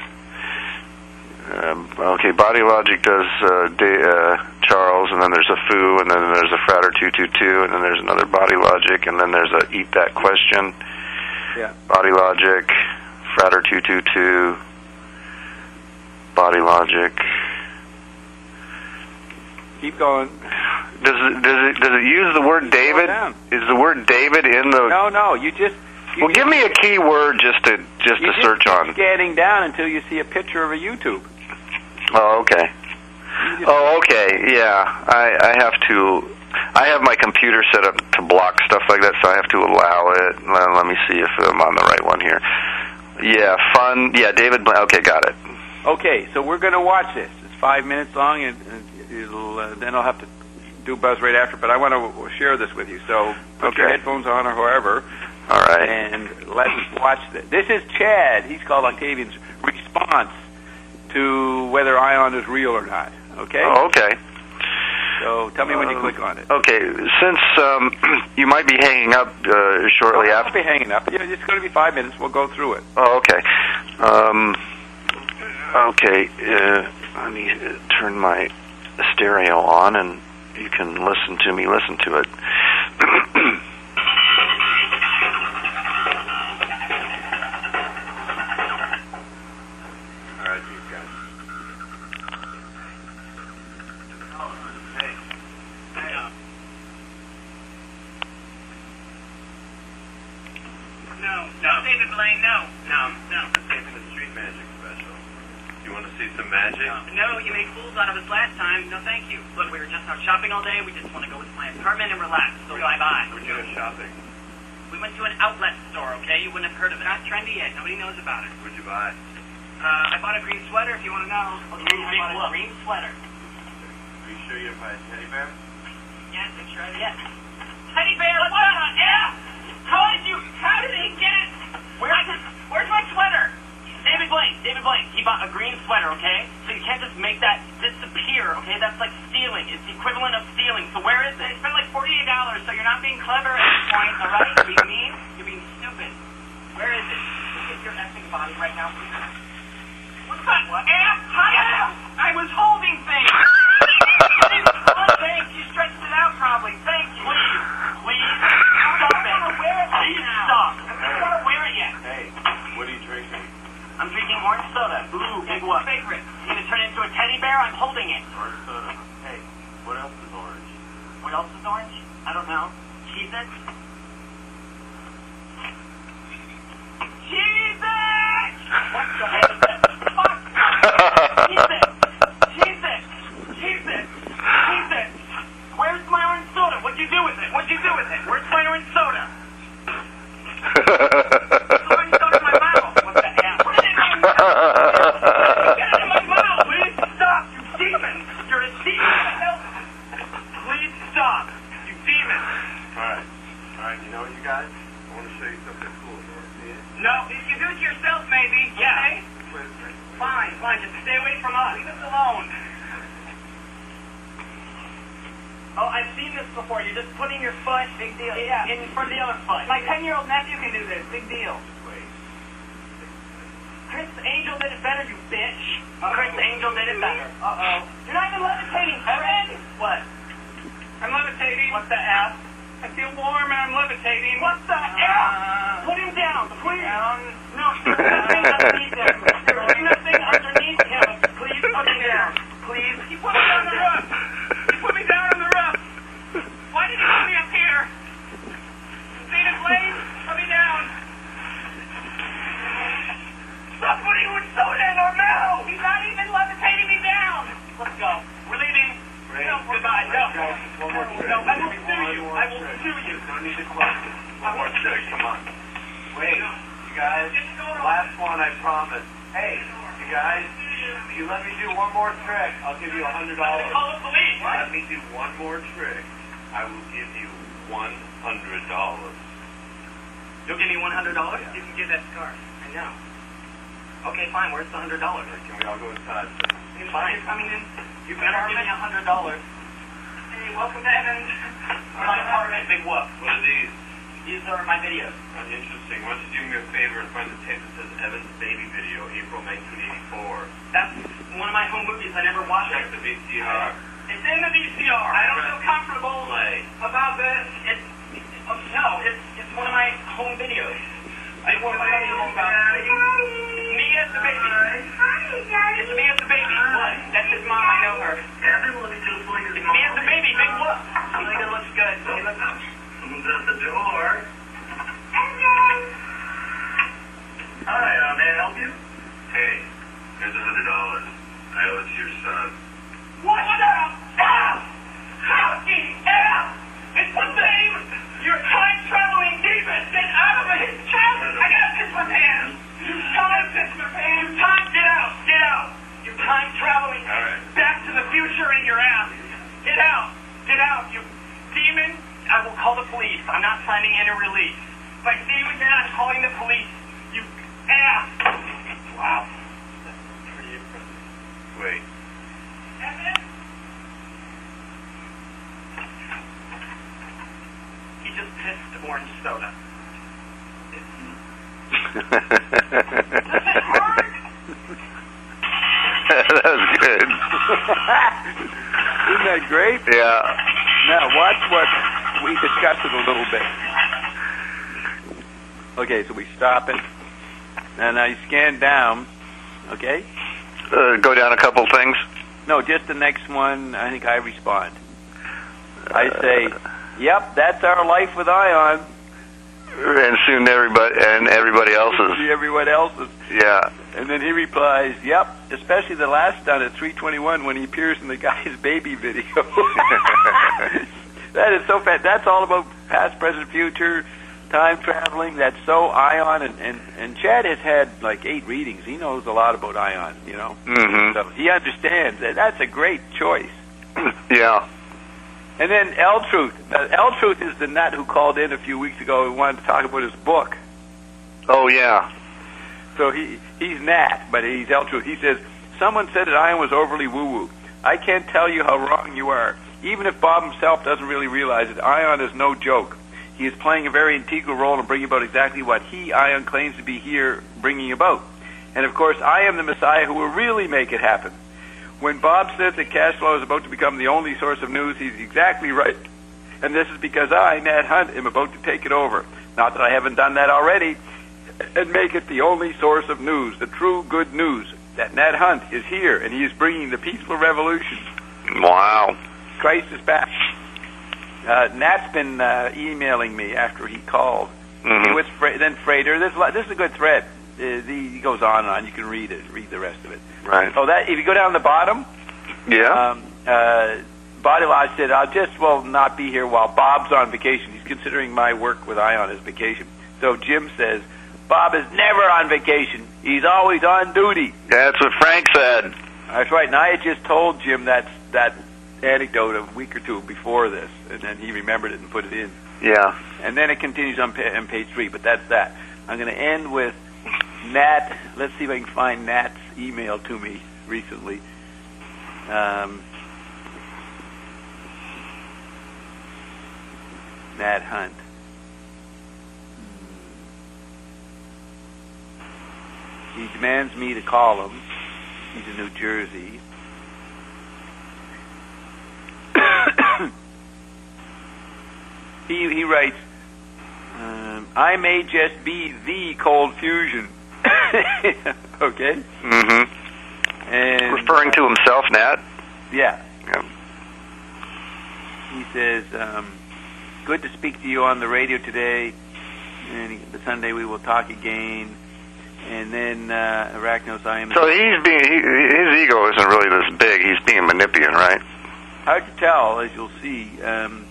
Speaker 2: um, okay, Body Logic does uh, da- uh, Charles, and then there's a Foo, and then there's a Frater two two two, and then there's another Body Logic, and then there's a Eat That Question.
Speaker 1: Yeah.
Speaker 2: Body Logic, Frater two two two, Body Logic.
Speaker 1: Keep going.
Speaker 2: Does it does it does it use the word David?
Speaker 1: down.
Speaker 2: Is the word David in the?
Speaker 1: No, no, you just... You
Speaker 2: Well, give me a key word just to just
Speaker 1: you
Speaker 2: to search
Speaker 1: just
Speaker 2: on.
Speaker 1: keep scanning down until you see a picture of a YouTube.
Speaker 2: Oh, okay.
Speaker 1: You just-
Speaker 2: Oh, okay. Yeah, I I have to. I have my computer set up to block stuff like that, so I have to allow it. Let, let me see if I'm on the right one here. Yeah, fun. Yeah, David. Bla- Okay, got it.
Speaker 1: Okay, so we're going to watch this. It's five minutes long, and, and it'll, uh, then I'll have to do Buzz right after, but I want to share this with you. So put your
Speaker 2: Okay.
Speaker 1: headphones on or however,
Speaker 2: All right.
Speaker 1: and let's watch this. This is Chad. He's called Octavian's response to whether ion is real or not. Okay?
Speaker 2: Oh, okay.
Speaker 1: So tell me when you
Speaker 2: Um,
Speaker 1: click on it.
Speaker 2: Okay, since um, you might be hanging up uh, shortly
Speaker 1: Don't
Speaker 2: after.
Speaker 1: be hanging up. Yeah, it's going to be five minutes. We'll go through it.
Speaker 2: Oh, okay. Um, okay, uh, let me uh, turn my stereo on, and you can listen to me listen to it.
Speaker 1: All right, you guys.
Speaker 3: No, no. David Blaine, no. No, no. Saving the street magic special. You want to see some magic? No, you made fools out of us last time. No, thank you. Look, we were just out shopping all day. We just want to go to my apartment and relax. So bye-bye.
Speaker 4: Where'd you go shopping?
Speaker 3: We went to an outlet store, okay? You wouldn't have heard of it. Not trendy yet. Nobody knows about it.
Speaker 4: What'd you buy?
Speaker 3: Uh, I bought a green sweater, if you want to know. Okay, I bought a green sweater.
Speaker 4: Are you sure you didn't buy a teddy bear?
Speaker 3: Yes, I'm sure. Yes. Teddy bear, what the F? How did you, how did he get it? Where, where's my sweater? David Blaine, David Blaine, he bought a green sweater, okay? So you can't just make that disappear, okay? That's like stealing. It's the equivalent of stealing. So where is it? It's been like forty-eight dollars, so you're not being clever at this point, all right? You're being mean. You're being stupid. Where is it? Look at your effing body right now, please. What's that? What? Ass? Hi, ass! I was holding things. Oh, thanks. You stretched it out, probably. Thank you. Please. Please. Stop it. I don't want to wear it Please now. Stop. I don't want to wear it yet.
Speaker 4: Hey, what are you drinking?
Speaker 3: I'm drinking orange soda. Ooh, big what? Favorite. You gonna turn it into a teddy bear? I'm holding it.
Speaker 4: Orange soda. Hey, what else is orange?
Speaker 3: What else is orange? I don't know. Cheez-It? Cheez-It! What the heck is that? Fuck! Cheez-It! Cheez-It! Cheez-It! Cheez-It! Where's my orange soda? What'd you do with it? What'd you do with it? Where's my orange soda? Orange soda in my mouth. What the hell? Put it in my mouth. Get it in my mouth. Please stop, you demon. You're a demon. Please stop, you demon.
Speaker 4: All right. All right, you know what, you guys? I want to show you something cool. You want to see it?
Speaker 3: No, if you do it yourself, maybe. Yeah. Okay?
Speaker 4: Wait a second.
Speaker 3: Fine, fine. Just stay away from us. Leave us alone. Oh, I've seen this before. You're just putting your foot, big deal, yeah, in front of the other foot. My ten-year-old nephew can do this. Big deal.
Speaker 4: Just wait.
Speaker 3: Chris Angel did it better, you bitch. Uh-oh. Chris Angel did it better. Uh-oh. You're not even levitating, Evan. What? I'm levitating. What the F? I feel warm and I'm levitating. What the uh, F? Put him down, please. Down. No, there's nothing underneath him. There's nothing underneath him. Please put him down. Please. He put me on the roof. He put me down on the roof. Why did he put me up here? David Blaine, put me down. Stop putting one soda in our mouth. He's not even levitating me down. Let's go. We're leaving.
Speaker 4: Great.
Speaker 3: No, goodbye. No.
Speaker 4: One more trick.
Speaker 3: No, I will sue you. I will sue you.
Speaker 4: No need to question.
Speaker 3: I will sue you.
Speaker 4: Come on. Wait, you guys. Last one, I promise. Hey, you guys. If you let me do one more trick, I'll give you a hundred dollars.
Speaker 3: Call the police.
Speaker 4: Let me do one more trick. I will give you one hundred dollars.
Speaker 3: You'll give me one hundred dollars?
Speaker 4: Yeah.
Speaker 3: You can give that scarf. I know. Okay, fine. Where's the one hundred dollars?
Speaker 4: Can we all go inside?
Speaker 3: Fine. You're coming in. You better give me one hundred dollars. Hey, welcome to Evan's. My apartment. Big whoop.
Speaker 4: What are these?
Speaker 3: These are my videos.
Speaker 4: That's interesting. Why don't you do me a favor and find the tape that says Evan's Baby Video, April nineteen eighty-four.
Speaker 3: That's one of my home movies. I never watched
Speaker 4: Check
Speaker 3: it.
Speaker 4: the V C R.
Speaker 3: It's in the V C R. I don't feel comfortable
Speaker 4: Play.
Speaker 3: about this. It's, oh, no, it's, it's one of my home videos. I want to tell you about it. It's me as the baby. It's me as the baby. What? That's his mom. I know her. It's me as the baby. Big whoop. I think it looks good. He looks...
Speaker 4: Someone's at the door. Hi, uh, may I help you? Hey, here's a hundred dollars. I owe it to your son.
Speaker 3: What the F? Fucking F! It's the same! You're time-traveling demon! Get out of his chest! I gotta piss my pants! You gotta piss my pants! Time, get out! Get out! You're time-traveling
Speaker 4: All right.
Speaker 3: back to the future in your ass! Get out! Get out, you demon! I will call the police. I'm not signing any release. If I see you again, I'm calling the police. You ass! Wow. That's pretty impressive.
Speaker 4: Wait.
Speaker 3: Evan? He just pissed orange soda. Does it hurt?
Speaker 2: That was good.
Speaker 1: Isn't that great?
Speaker 2: Yeah.
Speaker 1: Now watch what we discussed it a little bit. Okay, so we stop it, and I scan down. Okay.
Speaker 2: Uh, go down a couple things.
Speaker 1: No, just the next one. I think I respond. I say, "Yep, that's our life with Ion."
Speaker 2: And soon everybody and everybody else's.
Speaker 1: Everyone else's.
Speaker 2: Yeah.
Speaker 1: And then he replies, "Yep, especially the last stunt at three twenty-one when he appears in the guy's baby video." That is so fat. That's all about past, present, future, time traveling. That's so Ion, and, and, and Chad has had like eight readings. He knows a lot about Ion, you know.
Speaker 2: Mm-hmm.
Speaker 1: So he understands that. That's a great choice.
Speaker 2: Yeah.
Speaker 1: And then L Truth. Uh, L Truth is the nut who called in a few weeks ago and wanted to talk about his book.
Speaker 2: Oh yeah.
Speaker 1: So he he's Nat, but he's L-Truth. He says, someone said that Ion was overly woo-woo. I can't tell you how wrong you are. Even if Bob himself doesn't really realize it, Ion is no joke. He is playing a very integral role in bringing about exactly what he, Ion, claims to be here bringing about. And of course, I am the Messiah who will really make it happen. When Bob says that cash flow is about to become the only source of news, he's exactly right. And this is because I, Nat Hunt, am about to take it over. Not that I haven't done that already, and make it the only source of news, the true good news, that Nat Hunt is here, and he is bringing the peaceful revolution.
Speaker 2: Wow.
Speaker 1: Christ is back. Uh, Nat's been uh, emailing me after he called.
Speaker 2: Mm-hmm.
Speaker 1: With Fra- then Frater. This, this is a good thread. Uh, the, he goes on and on. You can read it. Read the rest of it.
Speaker 2: Right.
Speaker 1: Oh, that if you go down the bottom.
Speaker 2: Yeah.
Speaker 1: Um, uh, Body Lodge said, I'll just well not be here while Bob's on vacation. He's considering my work with Ion as vacation. So Jim says, Bob is never on vacation. He's always on duty.
Speaker 2: Yeah, that's what Frank said.
Speaker 1: That's right. And I had just told Jim that that anecdote a week or two before this, and then he remembered it and put it in.
Speaker 2: Yeah.
Speaker 1: And then it continues on, pa- on page three, but that's that. I'm going to end with Nat. Let's see if I can find Nat's email to me recently. Um, Nat Hunt. He demands me to call him. He's in New Jersey. he he writes, um, I may just be the Cold Fusion. Okay?
Speaker 2: Mm-hmm.
Speaker 1: And
Speaker 2: referring to himself, Nat?
Speaker 1: Yeah.
Speaker 2: Yeah.
Speaker 1: He says, um, good to speak to you on the radio today. And the Sunday we will talk again. And then uh, Arachnos, I am...
Speaker 2: So he's being, he, his ego isn't really this big. He's being manipulated, right?
Speaker 1: Hard to tell, as you'll see. Um,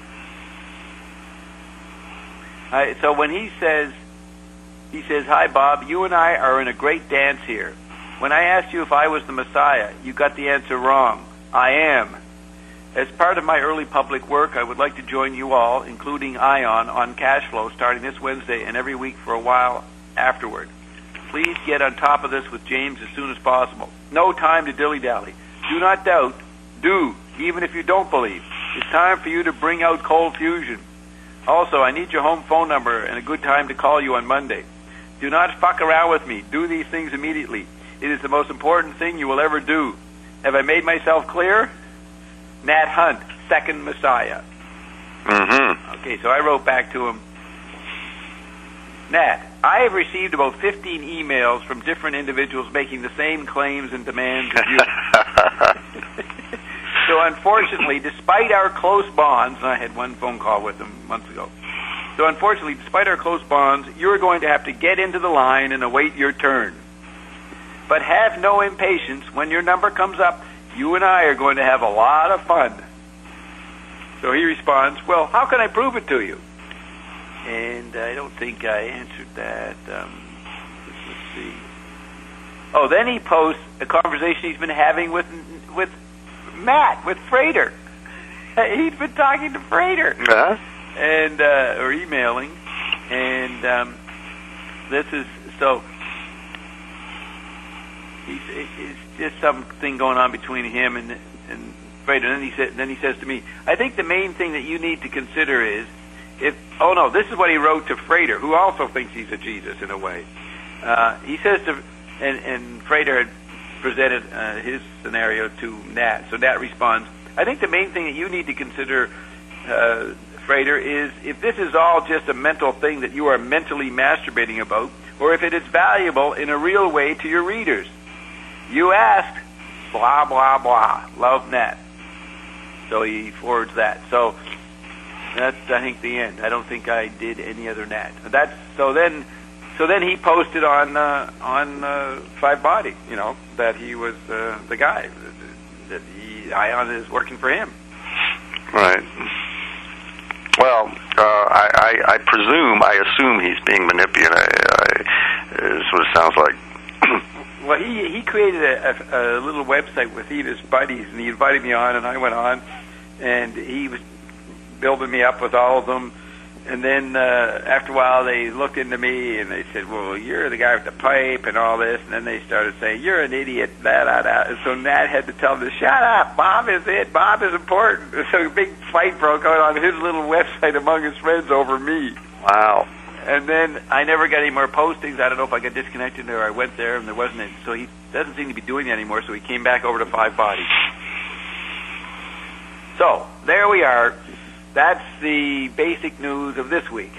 Speaker 1: I, so when he says, he says, hi, Bob, you and I are in a great dance here. When I asked you if I was the Messiah, you got the answer wrong. I am. As part of my early public work, I would like to join you all, including Ion, on cash flow starting this Wednesday and every week for a while afterward. Please get on top of this with James as soon as possible. No time to dilly-dally. Do not doubt. Do, even if you don't believe. It's time for you to bring out Cold Fusion. Also, I need your home phone number and a good time to call you on Monday. Do not fuck around with me. Do these things immediately. It is the most important thing you will ever do. Have I made myself clear? Nat Hunt, second Messiah.
Speaker 2: Mm-hmm.
Speaker 1: Okay, so I wrote back to him, Nat, I have received about fifteen emails from different individuals making the same claims and demands as you. So unfortunately, despite our close bonds, and I had one phone call with them months ago, so unfortunately, despite our close bonds, you're going to have to get into the line and await your turn. But have no impatience. When your number comes up, you and I are going to have a lot of fun. So he responds, well, how can I prove it to you? And I don't think I answered that. Um, let's see. Oh, then he posts a conversation he's been having with with Matt, with Frater. He's been talking to Frater.
Speaker 2: Yeah.
Speaker 1: And, uh, or emailing. And um, this is, so, he's, it's just something going on between him and, and Frater. And then he, said, then he says to me, I think the main thing that you need to consider is, if, oh no, this is what he wrote to Frater, who also thinks he's a Jesus in a way. Uh, he says to, and, and Frater had presented uh, his scenario to Nat. So Nat responds, I think the main thing that you need to consider, uh, Frater, is if this is all just a mental thing that you are mentally masturbating about, or if it is valuable in a real way to your readers. You asked, blah, blah, blah. Love, Nat. So he forwards that. So that's, I think, the end. I don't think I did any other Nat. That's so then. So then he posted on uh, on uh, Five Body, you know, that he was uh, the guy, that he Ion is working for him.
Speaker 2: Right. Well, uh, I, I, I presume, I assume he's being manipulated. I, I, is what it sounds like.
Speaker 1: Well, he he created a, a, a little website with he and his buddies, and he invited me on, and I went on, and he was building me up with all of them. and then uh, after a while, they looked into me and they said, "Well, you're the guy with the pipe and all this." And then they started saying, "You're an idiot." Da da da. And so Nat had to tell them to shut up. Bob is it. Bob is important. So a big fight broke out on his little website among his friends over me.
Speaker 2: Wow.
Speaker 1: And then I never got any more postings. I don't know if I got disconnected or I went there and there wasn't any. So he doesn't seem to be doing that anymore. So he came back over to Five Bodies. So there we are. That's the basic news of this week.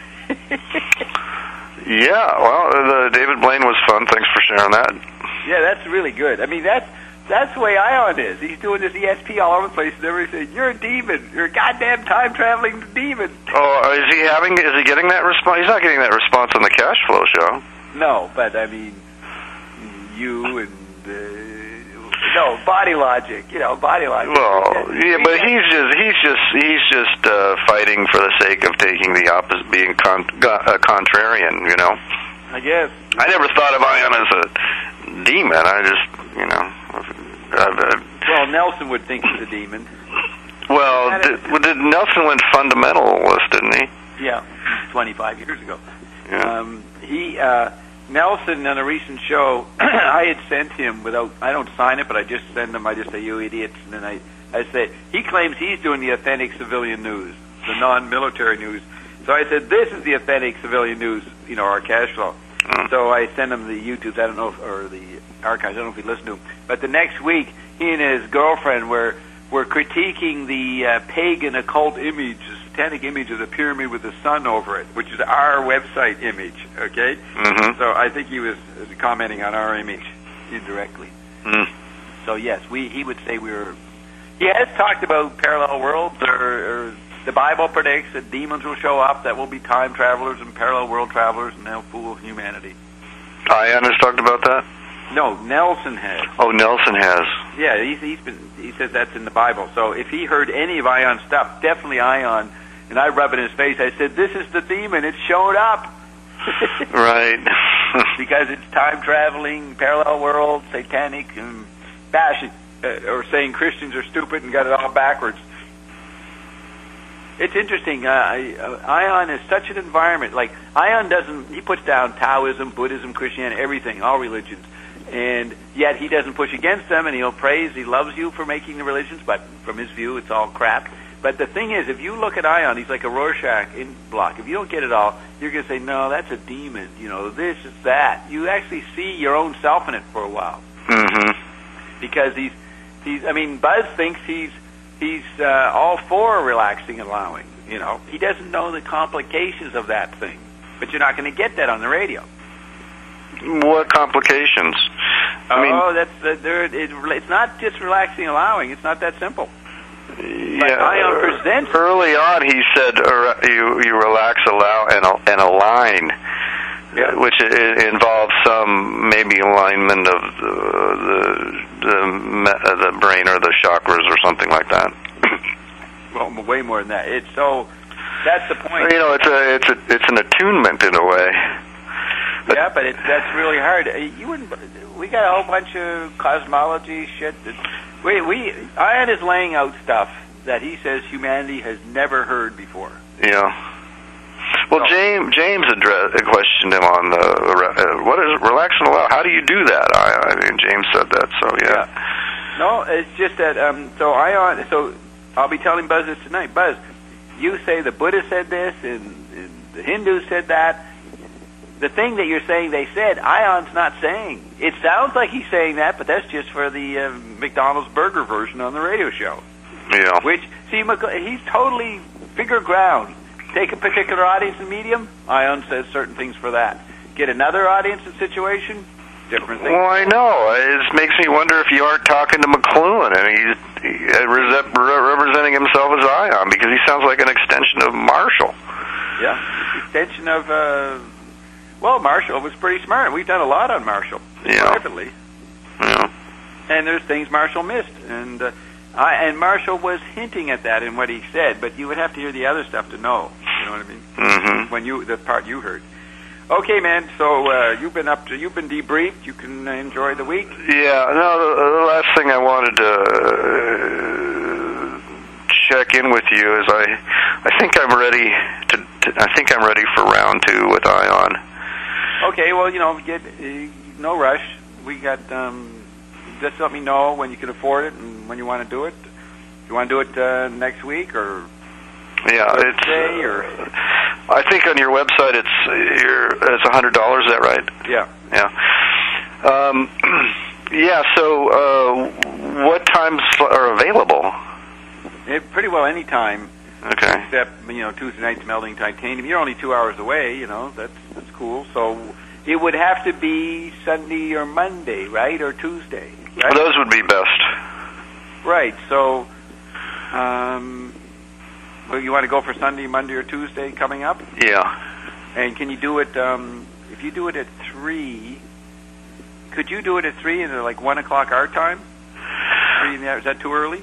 Speaker 2: Yeah, well, the David Blaine was fun. Thanks for sharing that.
Speaker 1: Yeah, that's really good. I mean, that's that's the way Ion is. He's doing this E S P all over the place, and everything. You're a demon. You're a goddamn time-traveling demon.
Speaker 2: Oh, is he having? Is he getting that response? He's not getting that response on the Cash Flow show.
Speaker 1: No, but I mean, you and. Uh, No, Body Logic. You know, Body Logic.
Speaker 2: Well, yeah, but he's just he's just he's just uh, fighting for the sake of taking the opposite, being con- uh, contrarian. You know.
Speaker 1: I guess.
Speaker 2: I never thought of Ion as a demon. I just, you know. I've, I've,
Speaker 1: well, Nelson would think he's a demon.
Speaker 2: Well, did, well, did Nelson went fundamentalist, didn't he?
Speaker 1: Yeah, twenty-five years ago.
Speaker 2: Yeah.
Speaker 1: Um, he. Uh, Nelson, on a recent show, I had sent him without, I don't sign it, but I just send him, I just say, you idiots, and then I, I said, he claims he's doing the authentic civilian news, the non-military news. So I said, this is the authentic civilian news, you know, our cash flow. Mm. So I sent him the YouTubes, I don't know, if, or the archives, I don't know if he listened to them. But the next week, he and his girlfriend were, were critiquing the uh, pagan occult image, satanic image of the pyramid with the sun over it, which is our website image, okay?
Speaker 2: Mm-hmm.
Speaker 1: So I think he was commenting on our image indirectly.
Speaker 2: Mm.
Speaker 1: So yes, we he would say we were... He has talked about parallel worlds, or, or the Bible predicts that demons will show up, that will be time travelers and parallel world travelers, and they'll fool humanity.
Speaker 2: Ion has talked about that?
Speaker 1: No, Nelson has.
Speaker 2: Oh, Nelson has.
Speaker 1: Yeah, he's, he's been. He says that's in the Bible. So if he heard any of Ion's stuff, definitely Ion. And I rub it in his face. I said, "This is the demon. It's showing up."
Speaker 2: Right.
Speaker 1: Because it's time traveling, parallel world, satanic, and bashing, uh, or saying Christians are stupid and got it all backwards. It's interesting. Uh, I, uh, Ion is such an environment. Like Ion doesn't. He puts down Taoism, Buddhism, Christianity, everything, all religions. And yet he doesn't push against them, and he'll praise, he loves you for making the religions, but from his view, it's all crap. But the thing is, if you look at Ion, he's like a Rorschach in block. If you don't get it all, you're going to say, no, that's a demon, you know, this is that. You actually see your own self in it for a while.
Speaker 2: Mm-hmm.
Speaker 1: Because he's, he's, I mean, Buzz thinks he's, he's uh, all for relaxing and allowing, you know. He doesn't know the complications of that thing. But you're not going to get that on the radio.
Speaker 2: What complications? I mean,
Speaker 1: oh, that's uh, there. It, it's not just relaxing, allowing. It's not that simple.
Speaker 2: Yeah.
Speaker 1: Ion presents.
Speaker 2: Early on, he said uh, you you relax, allow, and and align,
Speaker 1: yeah.
Speaker 2: which involves some maybe alignment of the the the, the brain or the chakras or something like that.
Speaker 1: Well, way more than that. It's so. That's the point.
Speaker 2: You know, it's a it's a it's an attunement in a way.
Speaker 1: But, yeah, but it, that's really hard. You wouldn't. We got a whole bunch of cosmology shit. That, we we Ion is laying out stuff that he says humanity has never heard before.
Speaker 2: Yeah. Well,
Speaker 1: so,
Speaker 2: James James addressed questioned him on the uh, what is relax and allow. How do you do that? I, I mean, James said that. So yeah.
Speaker 1: yeah. No, it's just that. Um, so Ion. So I'll be telling Buzz this tonight. Buzz, you say the Buddha said this, and, and the Hindus said that. The thing that you're saying they said, Ion's not saying. It sounds like he's saying that, but that's just for the uh, McDonald's burger version on the radio show.
Speaker 2: Yeah.
Speaker 1: Which, see, he's totally figure ground. Take a particular audience and medium, Ion says certain things for that. Get another audience and situation, different things.
Speaker 2: Well, I know. It makes me wonder if you aren't talking to McLuhan and he's he, uh, representing himself as Ion, because he sounds like an extension of Marshall.
Speaker 1: Yeah, extension of... Uh, Well, Marshall was pretty smart. We've done a lot on Marshall,
Speaker 2: yeah.
Speaker 1: privately.
Speaker 2: Yeah.
Speaker 1: And there's things Marshall missed, and uh, I, and Marshall was hinting at that in what he said. But you would have to hear the other stuff to know. You know what I mean?
Speaker 2: Mm-hmm.
Speaker 1: When you the part you heard. Okay, man. So uh, you've been up to you've been debriefed. You can enjoy the week.
Speaker 2: Yeah. No. The, the last thing I wanted to uh, check in with you is I I think I'm ready to, to. I think I'm ready for round two with Ion.
Speaker 1: Okay, well, you know, get uh, no rush. We got. Um, just let me know when you can afford it and when you want to do it. You want to do it uh, next week or?
Speaker 2: Yeah, it's.
Speaker 1: Day or?
Speaker 2: I think on your website it's you're, it's a hundred dollars. Is that right?
Speaker 1: Yeah.
Speaker 2: Yeah. Um, yeah. So, uh, what times are available?
Speaker 1: It, pretty well any time.
Speaker 2: Okay.
Speaker 1: Except, you know, Tuesday night's Melting Titanium. You're only two hours away, you know, that's that's cool. So it would have to be Sunday or Monday, right? Or Tuesday, right?
Speaker 2: Those would be best.
Speaker 1: Right. So, um, well, you want to go for Sunday, Monday, or Tuesday coming up?
Speaker 2: Yeah.
Speaker 1: And can you do it, um, if you do it at three, could you do it at three and at like one o'clock our time? Three in the, is that too early?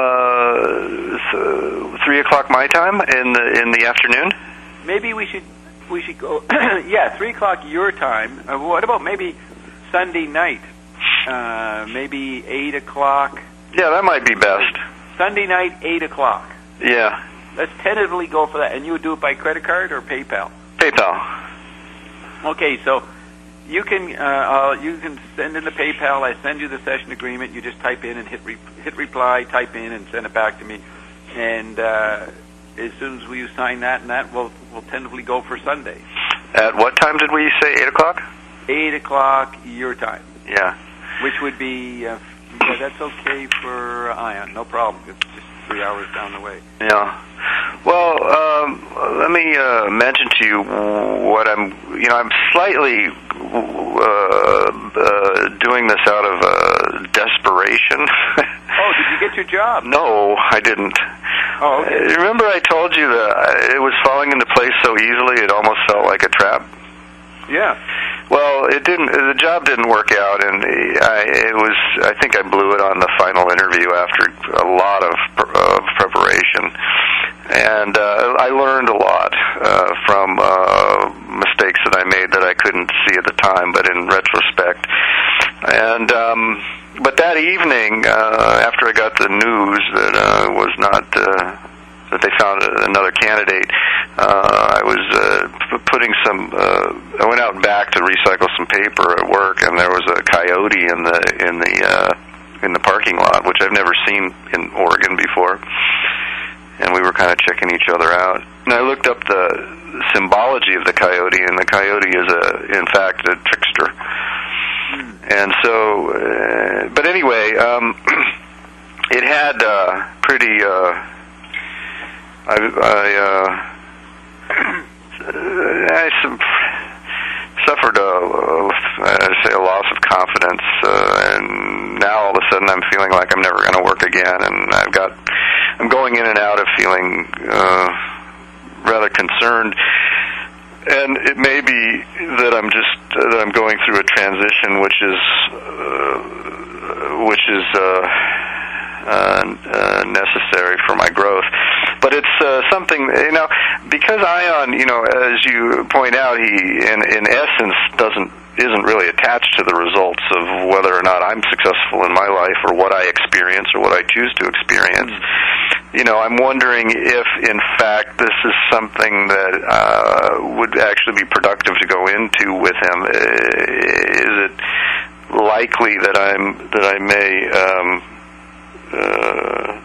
Speaker 2: Uh, so three o'clock my time in the in the afternoon.
Speaker 1: Maybe we should we should go. Yeah, three o'clock your time. Uh, what about maybe Sunday night? Uh, maybe eight o'clock.
Speaker 2: Yeah, that might be best.
Speaker 1: Sunday night, eight o'clock.
Speaker 2: Yeah.
Speaker 1: Let's tentatively go for that. And you would do it by credit card or PayPal?
Speaker 2: PayPal.
Speaker 1: Okay, so. You can uh, uh, you can send in the PayPal. I send you the session agreement. You just type in and hit re- hit reply, type in and send it back to me. And uh, as soon as we sign that and that, we'll we'll tentatively go for Sunday.
Speaker 2: At what time did we say? Eight o'clock.
Speaker 1: Eight o'clock your time.
Speaker 2: Yeah.
Speaker 1: Which would be uh, yeah, that's okay for Ion. No problem. It's just three hours down the way.
Speaker 2: Yeah. Well, um, let me uh, mention to you what I'm, you know, I'm slightly uh, uh, doing this out of uh, desperation.
Speaker 1: Oh, did you get your job?
Speaker 2: No, I didn't.
Speaker 1: Oh, okay.
Speaker 2: Uh, remember I told you that it was falling into place so easily it almost felt like a trap?
Speaker 1: Yeah.
Speaker 2: Well, it didn't. The job didn't work out, and I, it was. I think I blew it on the final interview after a lot of, of preparation, and uh, I learned a lot uh, from uh, mistakes that I made that I couldn't see at the time, but in retrospect. And um, but that evening, uh, after I got the news that I uh, was not. Uh, that they found another candidate, uh, I was uh, p- putting some, uh, I went out back to recycle some paper at work, and there was a coyote in the, in the, uh, in the parking lot, which I've never seen in Oregon before, and we were kind of checking each other out. And I looked up the symbology of the coyote, and the coyote is a, in fact, a trickster. And so, uh, but anyway, um, it had, uh, pretty, uh, I, I, uh, I suffered a, I'd say a loss of confidence, uh, and now all of a sudden I'm feeling like I'm never going to work again, and I've got, I'm going in and out of feeling uh, rather concerned, and it may be that I'm just that I'm going through a transition, which is, uh, which is. Uh, Uh, uh, necessary for my growth, but it's uh, something, you know, because Ion, you know, as you point out, he in in essence doesn't isn't really attached to the results of whether or not I'm successful in my life or what I experience or what I choose to experience. You know, I'm wondering if, in fact, this is something that uh, would actually be productive to go into with him. Is it likely that I'm that I may um, Uh,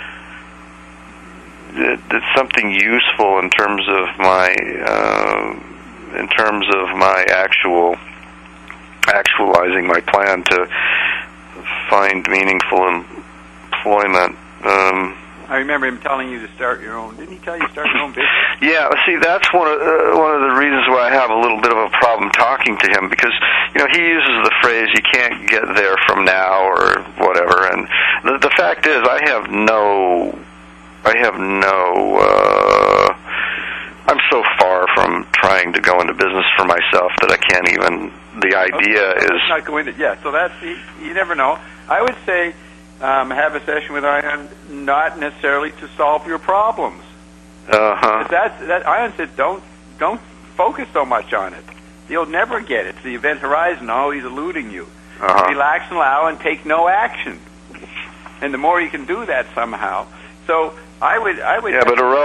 Speaker 2: it's something useful in terms of my uh, in terms of my actual actualizing my plan to find meaningful employment. Um,
Speaker 1: I remember him telling you to start your own. Didn't he tell you to start your own business?
Speaker 2: Yeah, see, that's one of uh, one of the reasons why I have a little bit of a problem talking to him, because you know he uses the phrase "you can't get there from now" or whatever, and the, the fact is, I have no, I have no. Uh, I'm so far from trying to go into business for myself that I can't even. The idea
Speaker 1: okay,
Speaker 2: is
Speaker 1: not going to. Yeah, so that's you, you never know. I would say. Um, have a session with Ion, not necessarily to solve your problems.
Speaker 2: Uh-huh.
Speaker 1: That, that Ion said, don't don't focus so much on it. You'll never get it. It's the event horizon, always eluding you.
Speaker 2: Uh-huh.
Speaker 1: Relax and allow and take no action. And the more you can do that somehow. So I would, I would.
Speaker 2: Yeah, but re-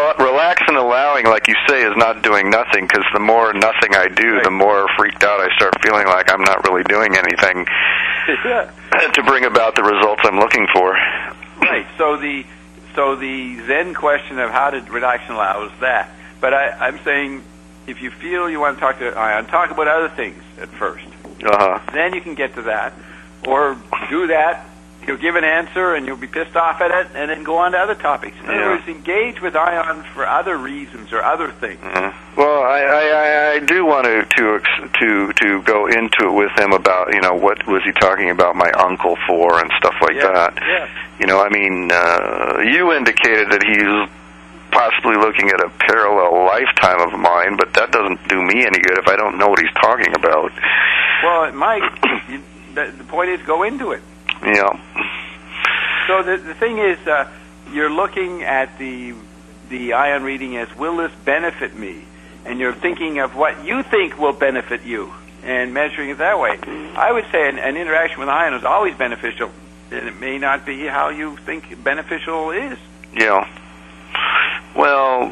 Speaker 2: relax and allowing, like you say, is not doing nothing, because the more nothing I do, right. the more freaked out I start feeling like I'm not really doing anything
Speaker 1: yeah.
Speaker 2: to bring about the results I'm looking for.
Speaker 1: Right. So the so the Zen question of how to relax and allow is that. But I, I'm saying, if you feel you want to talk to Ion, talk about other things at first.
Speaker 2: Uh-huh.
Speaker 1: Then you can get to that. Or do that, he'll give an answer, and you'll be pissed off at it, and then go on to other topics. In
Speaker 2: yeah.
Speaker 1: other words, engage with Ion for other reasons or other things.
Speaker 2: Mm-hmm. Well, I, I, I do want to, to to to go into it with him about, you know, what was he talking about my uncle for and stuff like
Speaker 1: yeah.
Speaker 2: that.
Speaker 1: Yeah.
Speaker 2: You know, I mean, uh, you indicated that he's possibly looking at a parallel lifetime of mine, but that doesn't do me any good if I don't know what he's talking about.
Speaker 1: Well, it might. you, the, the point is, go into it.
Speaker 2: Yeah.
Speaker 1: So the the thing is, uh, you're looking at the the Ion reading as, will this benefit me? And you're thinking of what you think will benefit you and measuring it that way. I would say an, an interaction with Ion is always beneficial. And it may not be how you think beneficial is.
Speaker 2: Yeah. Well,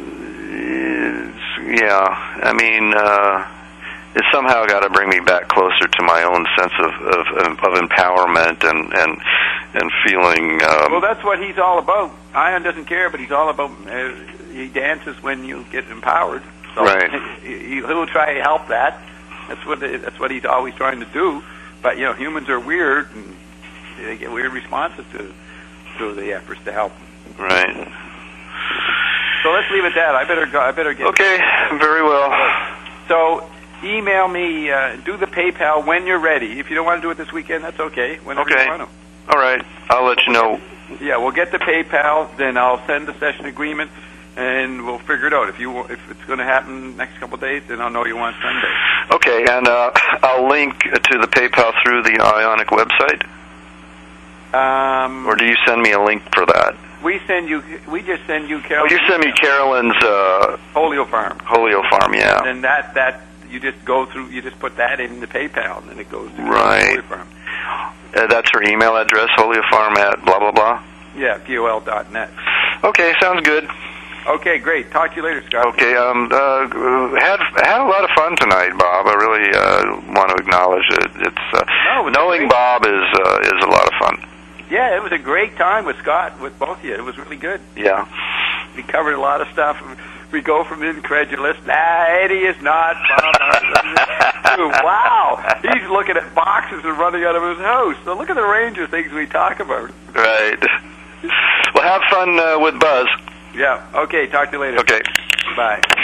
Speaker 2: it's, yeah. I mean, uh, it's somehow got to bring me back closer to my own sense of of, of empowerment and and and feeling. Um,
Speaker 1: well, that's what he's all about. Ion doesn't care, but he's all about. Uh, he dances when you get empowered. So
Speaker 2: right.
Speaker 1: He, he'll try to help that. That's what that's what he's always trying to do. But you know, humans are weird, and they get weird responses to to the efforts to help.
Speaker 2: Right.
Speaker 1: So let's leave it at that. I better go. I better get.
Speaker 2: Okay. Very well.
Speaker 1: So email me. Uh, do the PayPal when you're ready. If you don't want to do it this weekend, that's okay. Whenever
Speaker 2: okay.
Speaker 1: you want to.
Speaker 2: All right. I'll let you know.
Speaker 1: Yeah, we'll get the PayPal. Then I'll send the session agreement, and we'll figure it out. If you if it's going to happen next couple of days, then I'll know you want Sunday.
Speaker 2: Okay, and uh, I'll link to the PayPal through the Ionic website.
Speaker 1: Um,
Speaker 2: or do you send me a link for that?
Speaker 1: We send you. We just send you Carolyn.
Speaker 2: Oh, you send me Carolyn's uh,
Speaker 1: Holio Farm.
Speaker 2: Holio Farm, yeah.
Speaker 1: And then that that you just go through. You just put that in the PayPal, and then it goes to
Speaker 2: right.
Speaker 1: Holio Farm.
Speaker 2: Uh, that's her email address, holiofarm at blah blah blah.
Speaker 1: Yeah, P O L dot net.
Speaker 2: Okay, sounds good.
Speaker 1: Okay, great. Talk to you later, Scott.
Speaker 2: Okay, um, uh, had had a lot of fun tonight, Bob. I really uh, want to acknowledge it. It's uh,
Speaker 1: no, it
Speaker 2: knowing
Speaker 1: great.
Speaker 2: Bob is uh, is a lot of fun.
Speaker 1: Yeah, it was a great time with Scott, with both of you. It was really good.
Speaker 2: Yeah.
Speaker 1: We covered a lot of stuff. We go from incredulous, nah, Eddie is not. Wow, he's looking at boxes and running out of his house. So look at the range of things we talk about.
Speaker 2: Right. Well, have fun uh, with Buzz.
Speaker 1: Yeah. Okay, talk to you later.
Speaker 2: Okay.
Speaker 1: Bye.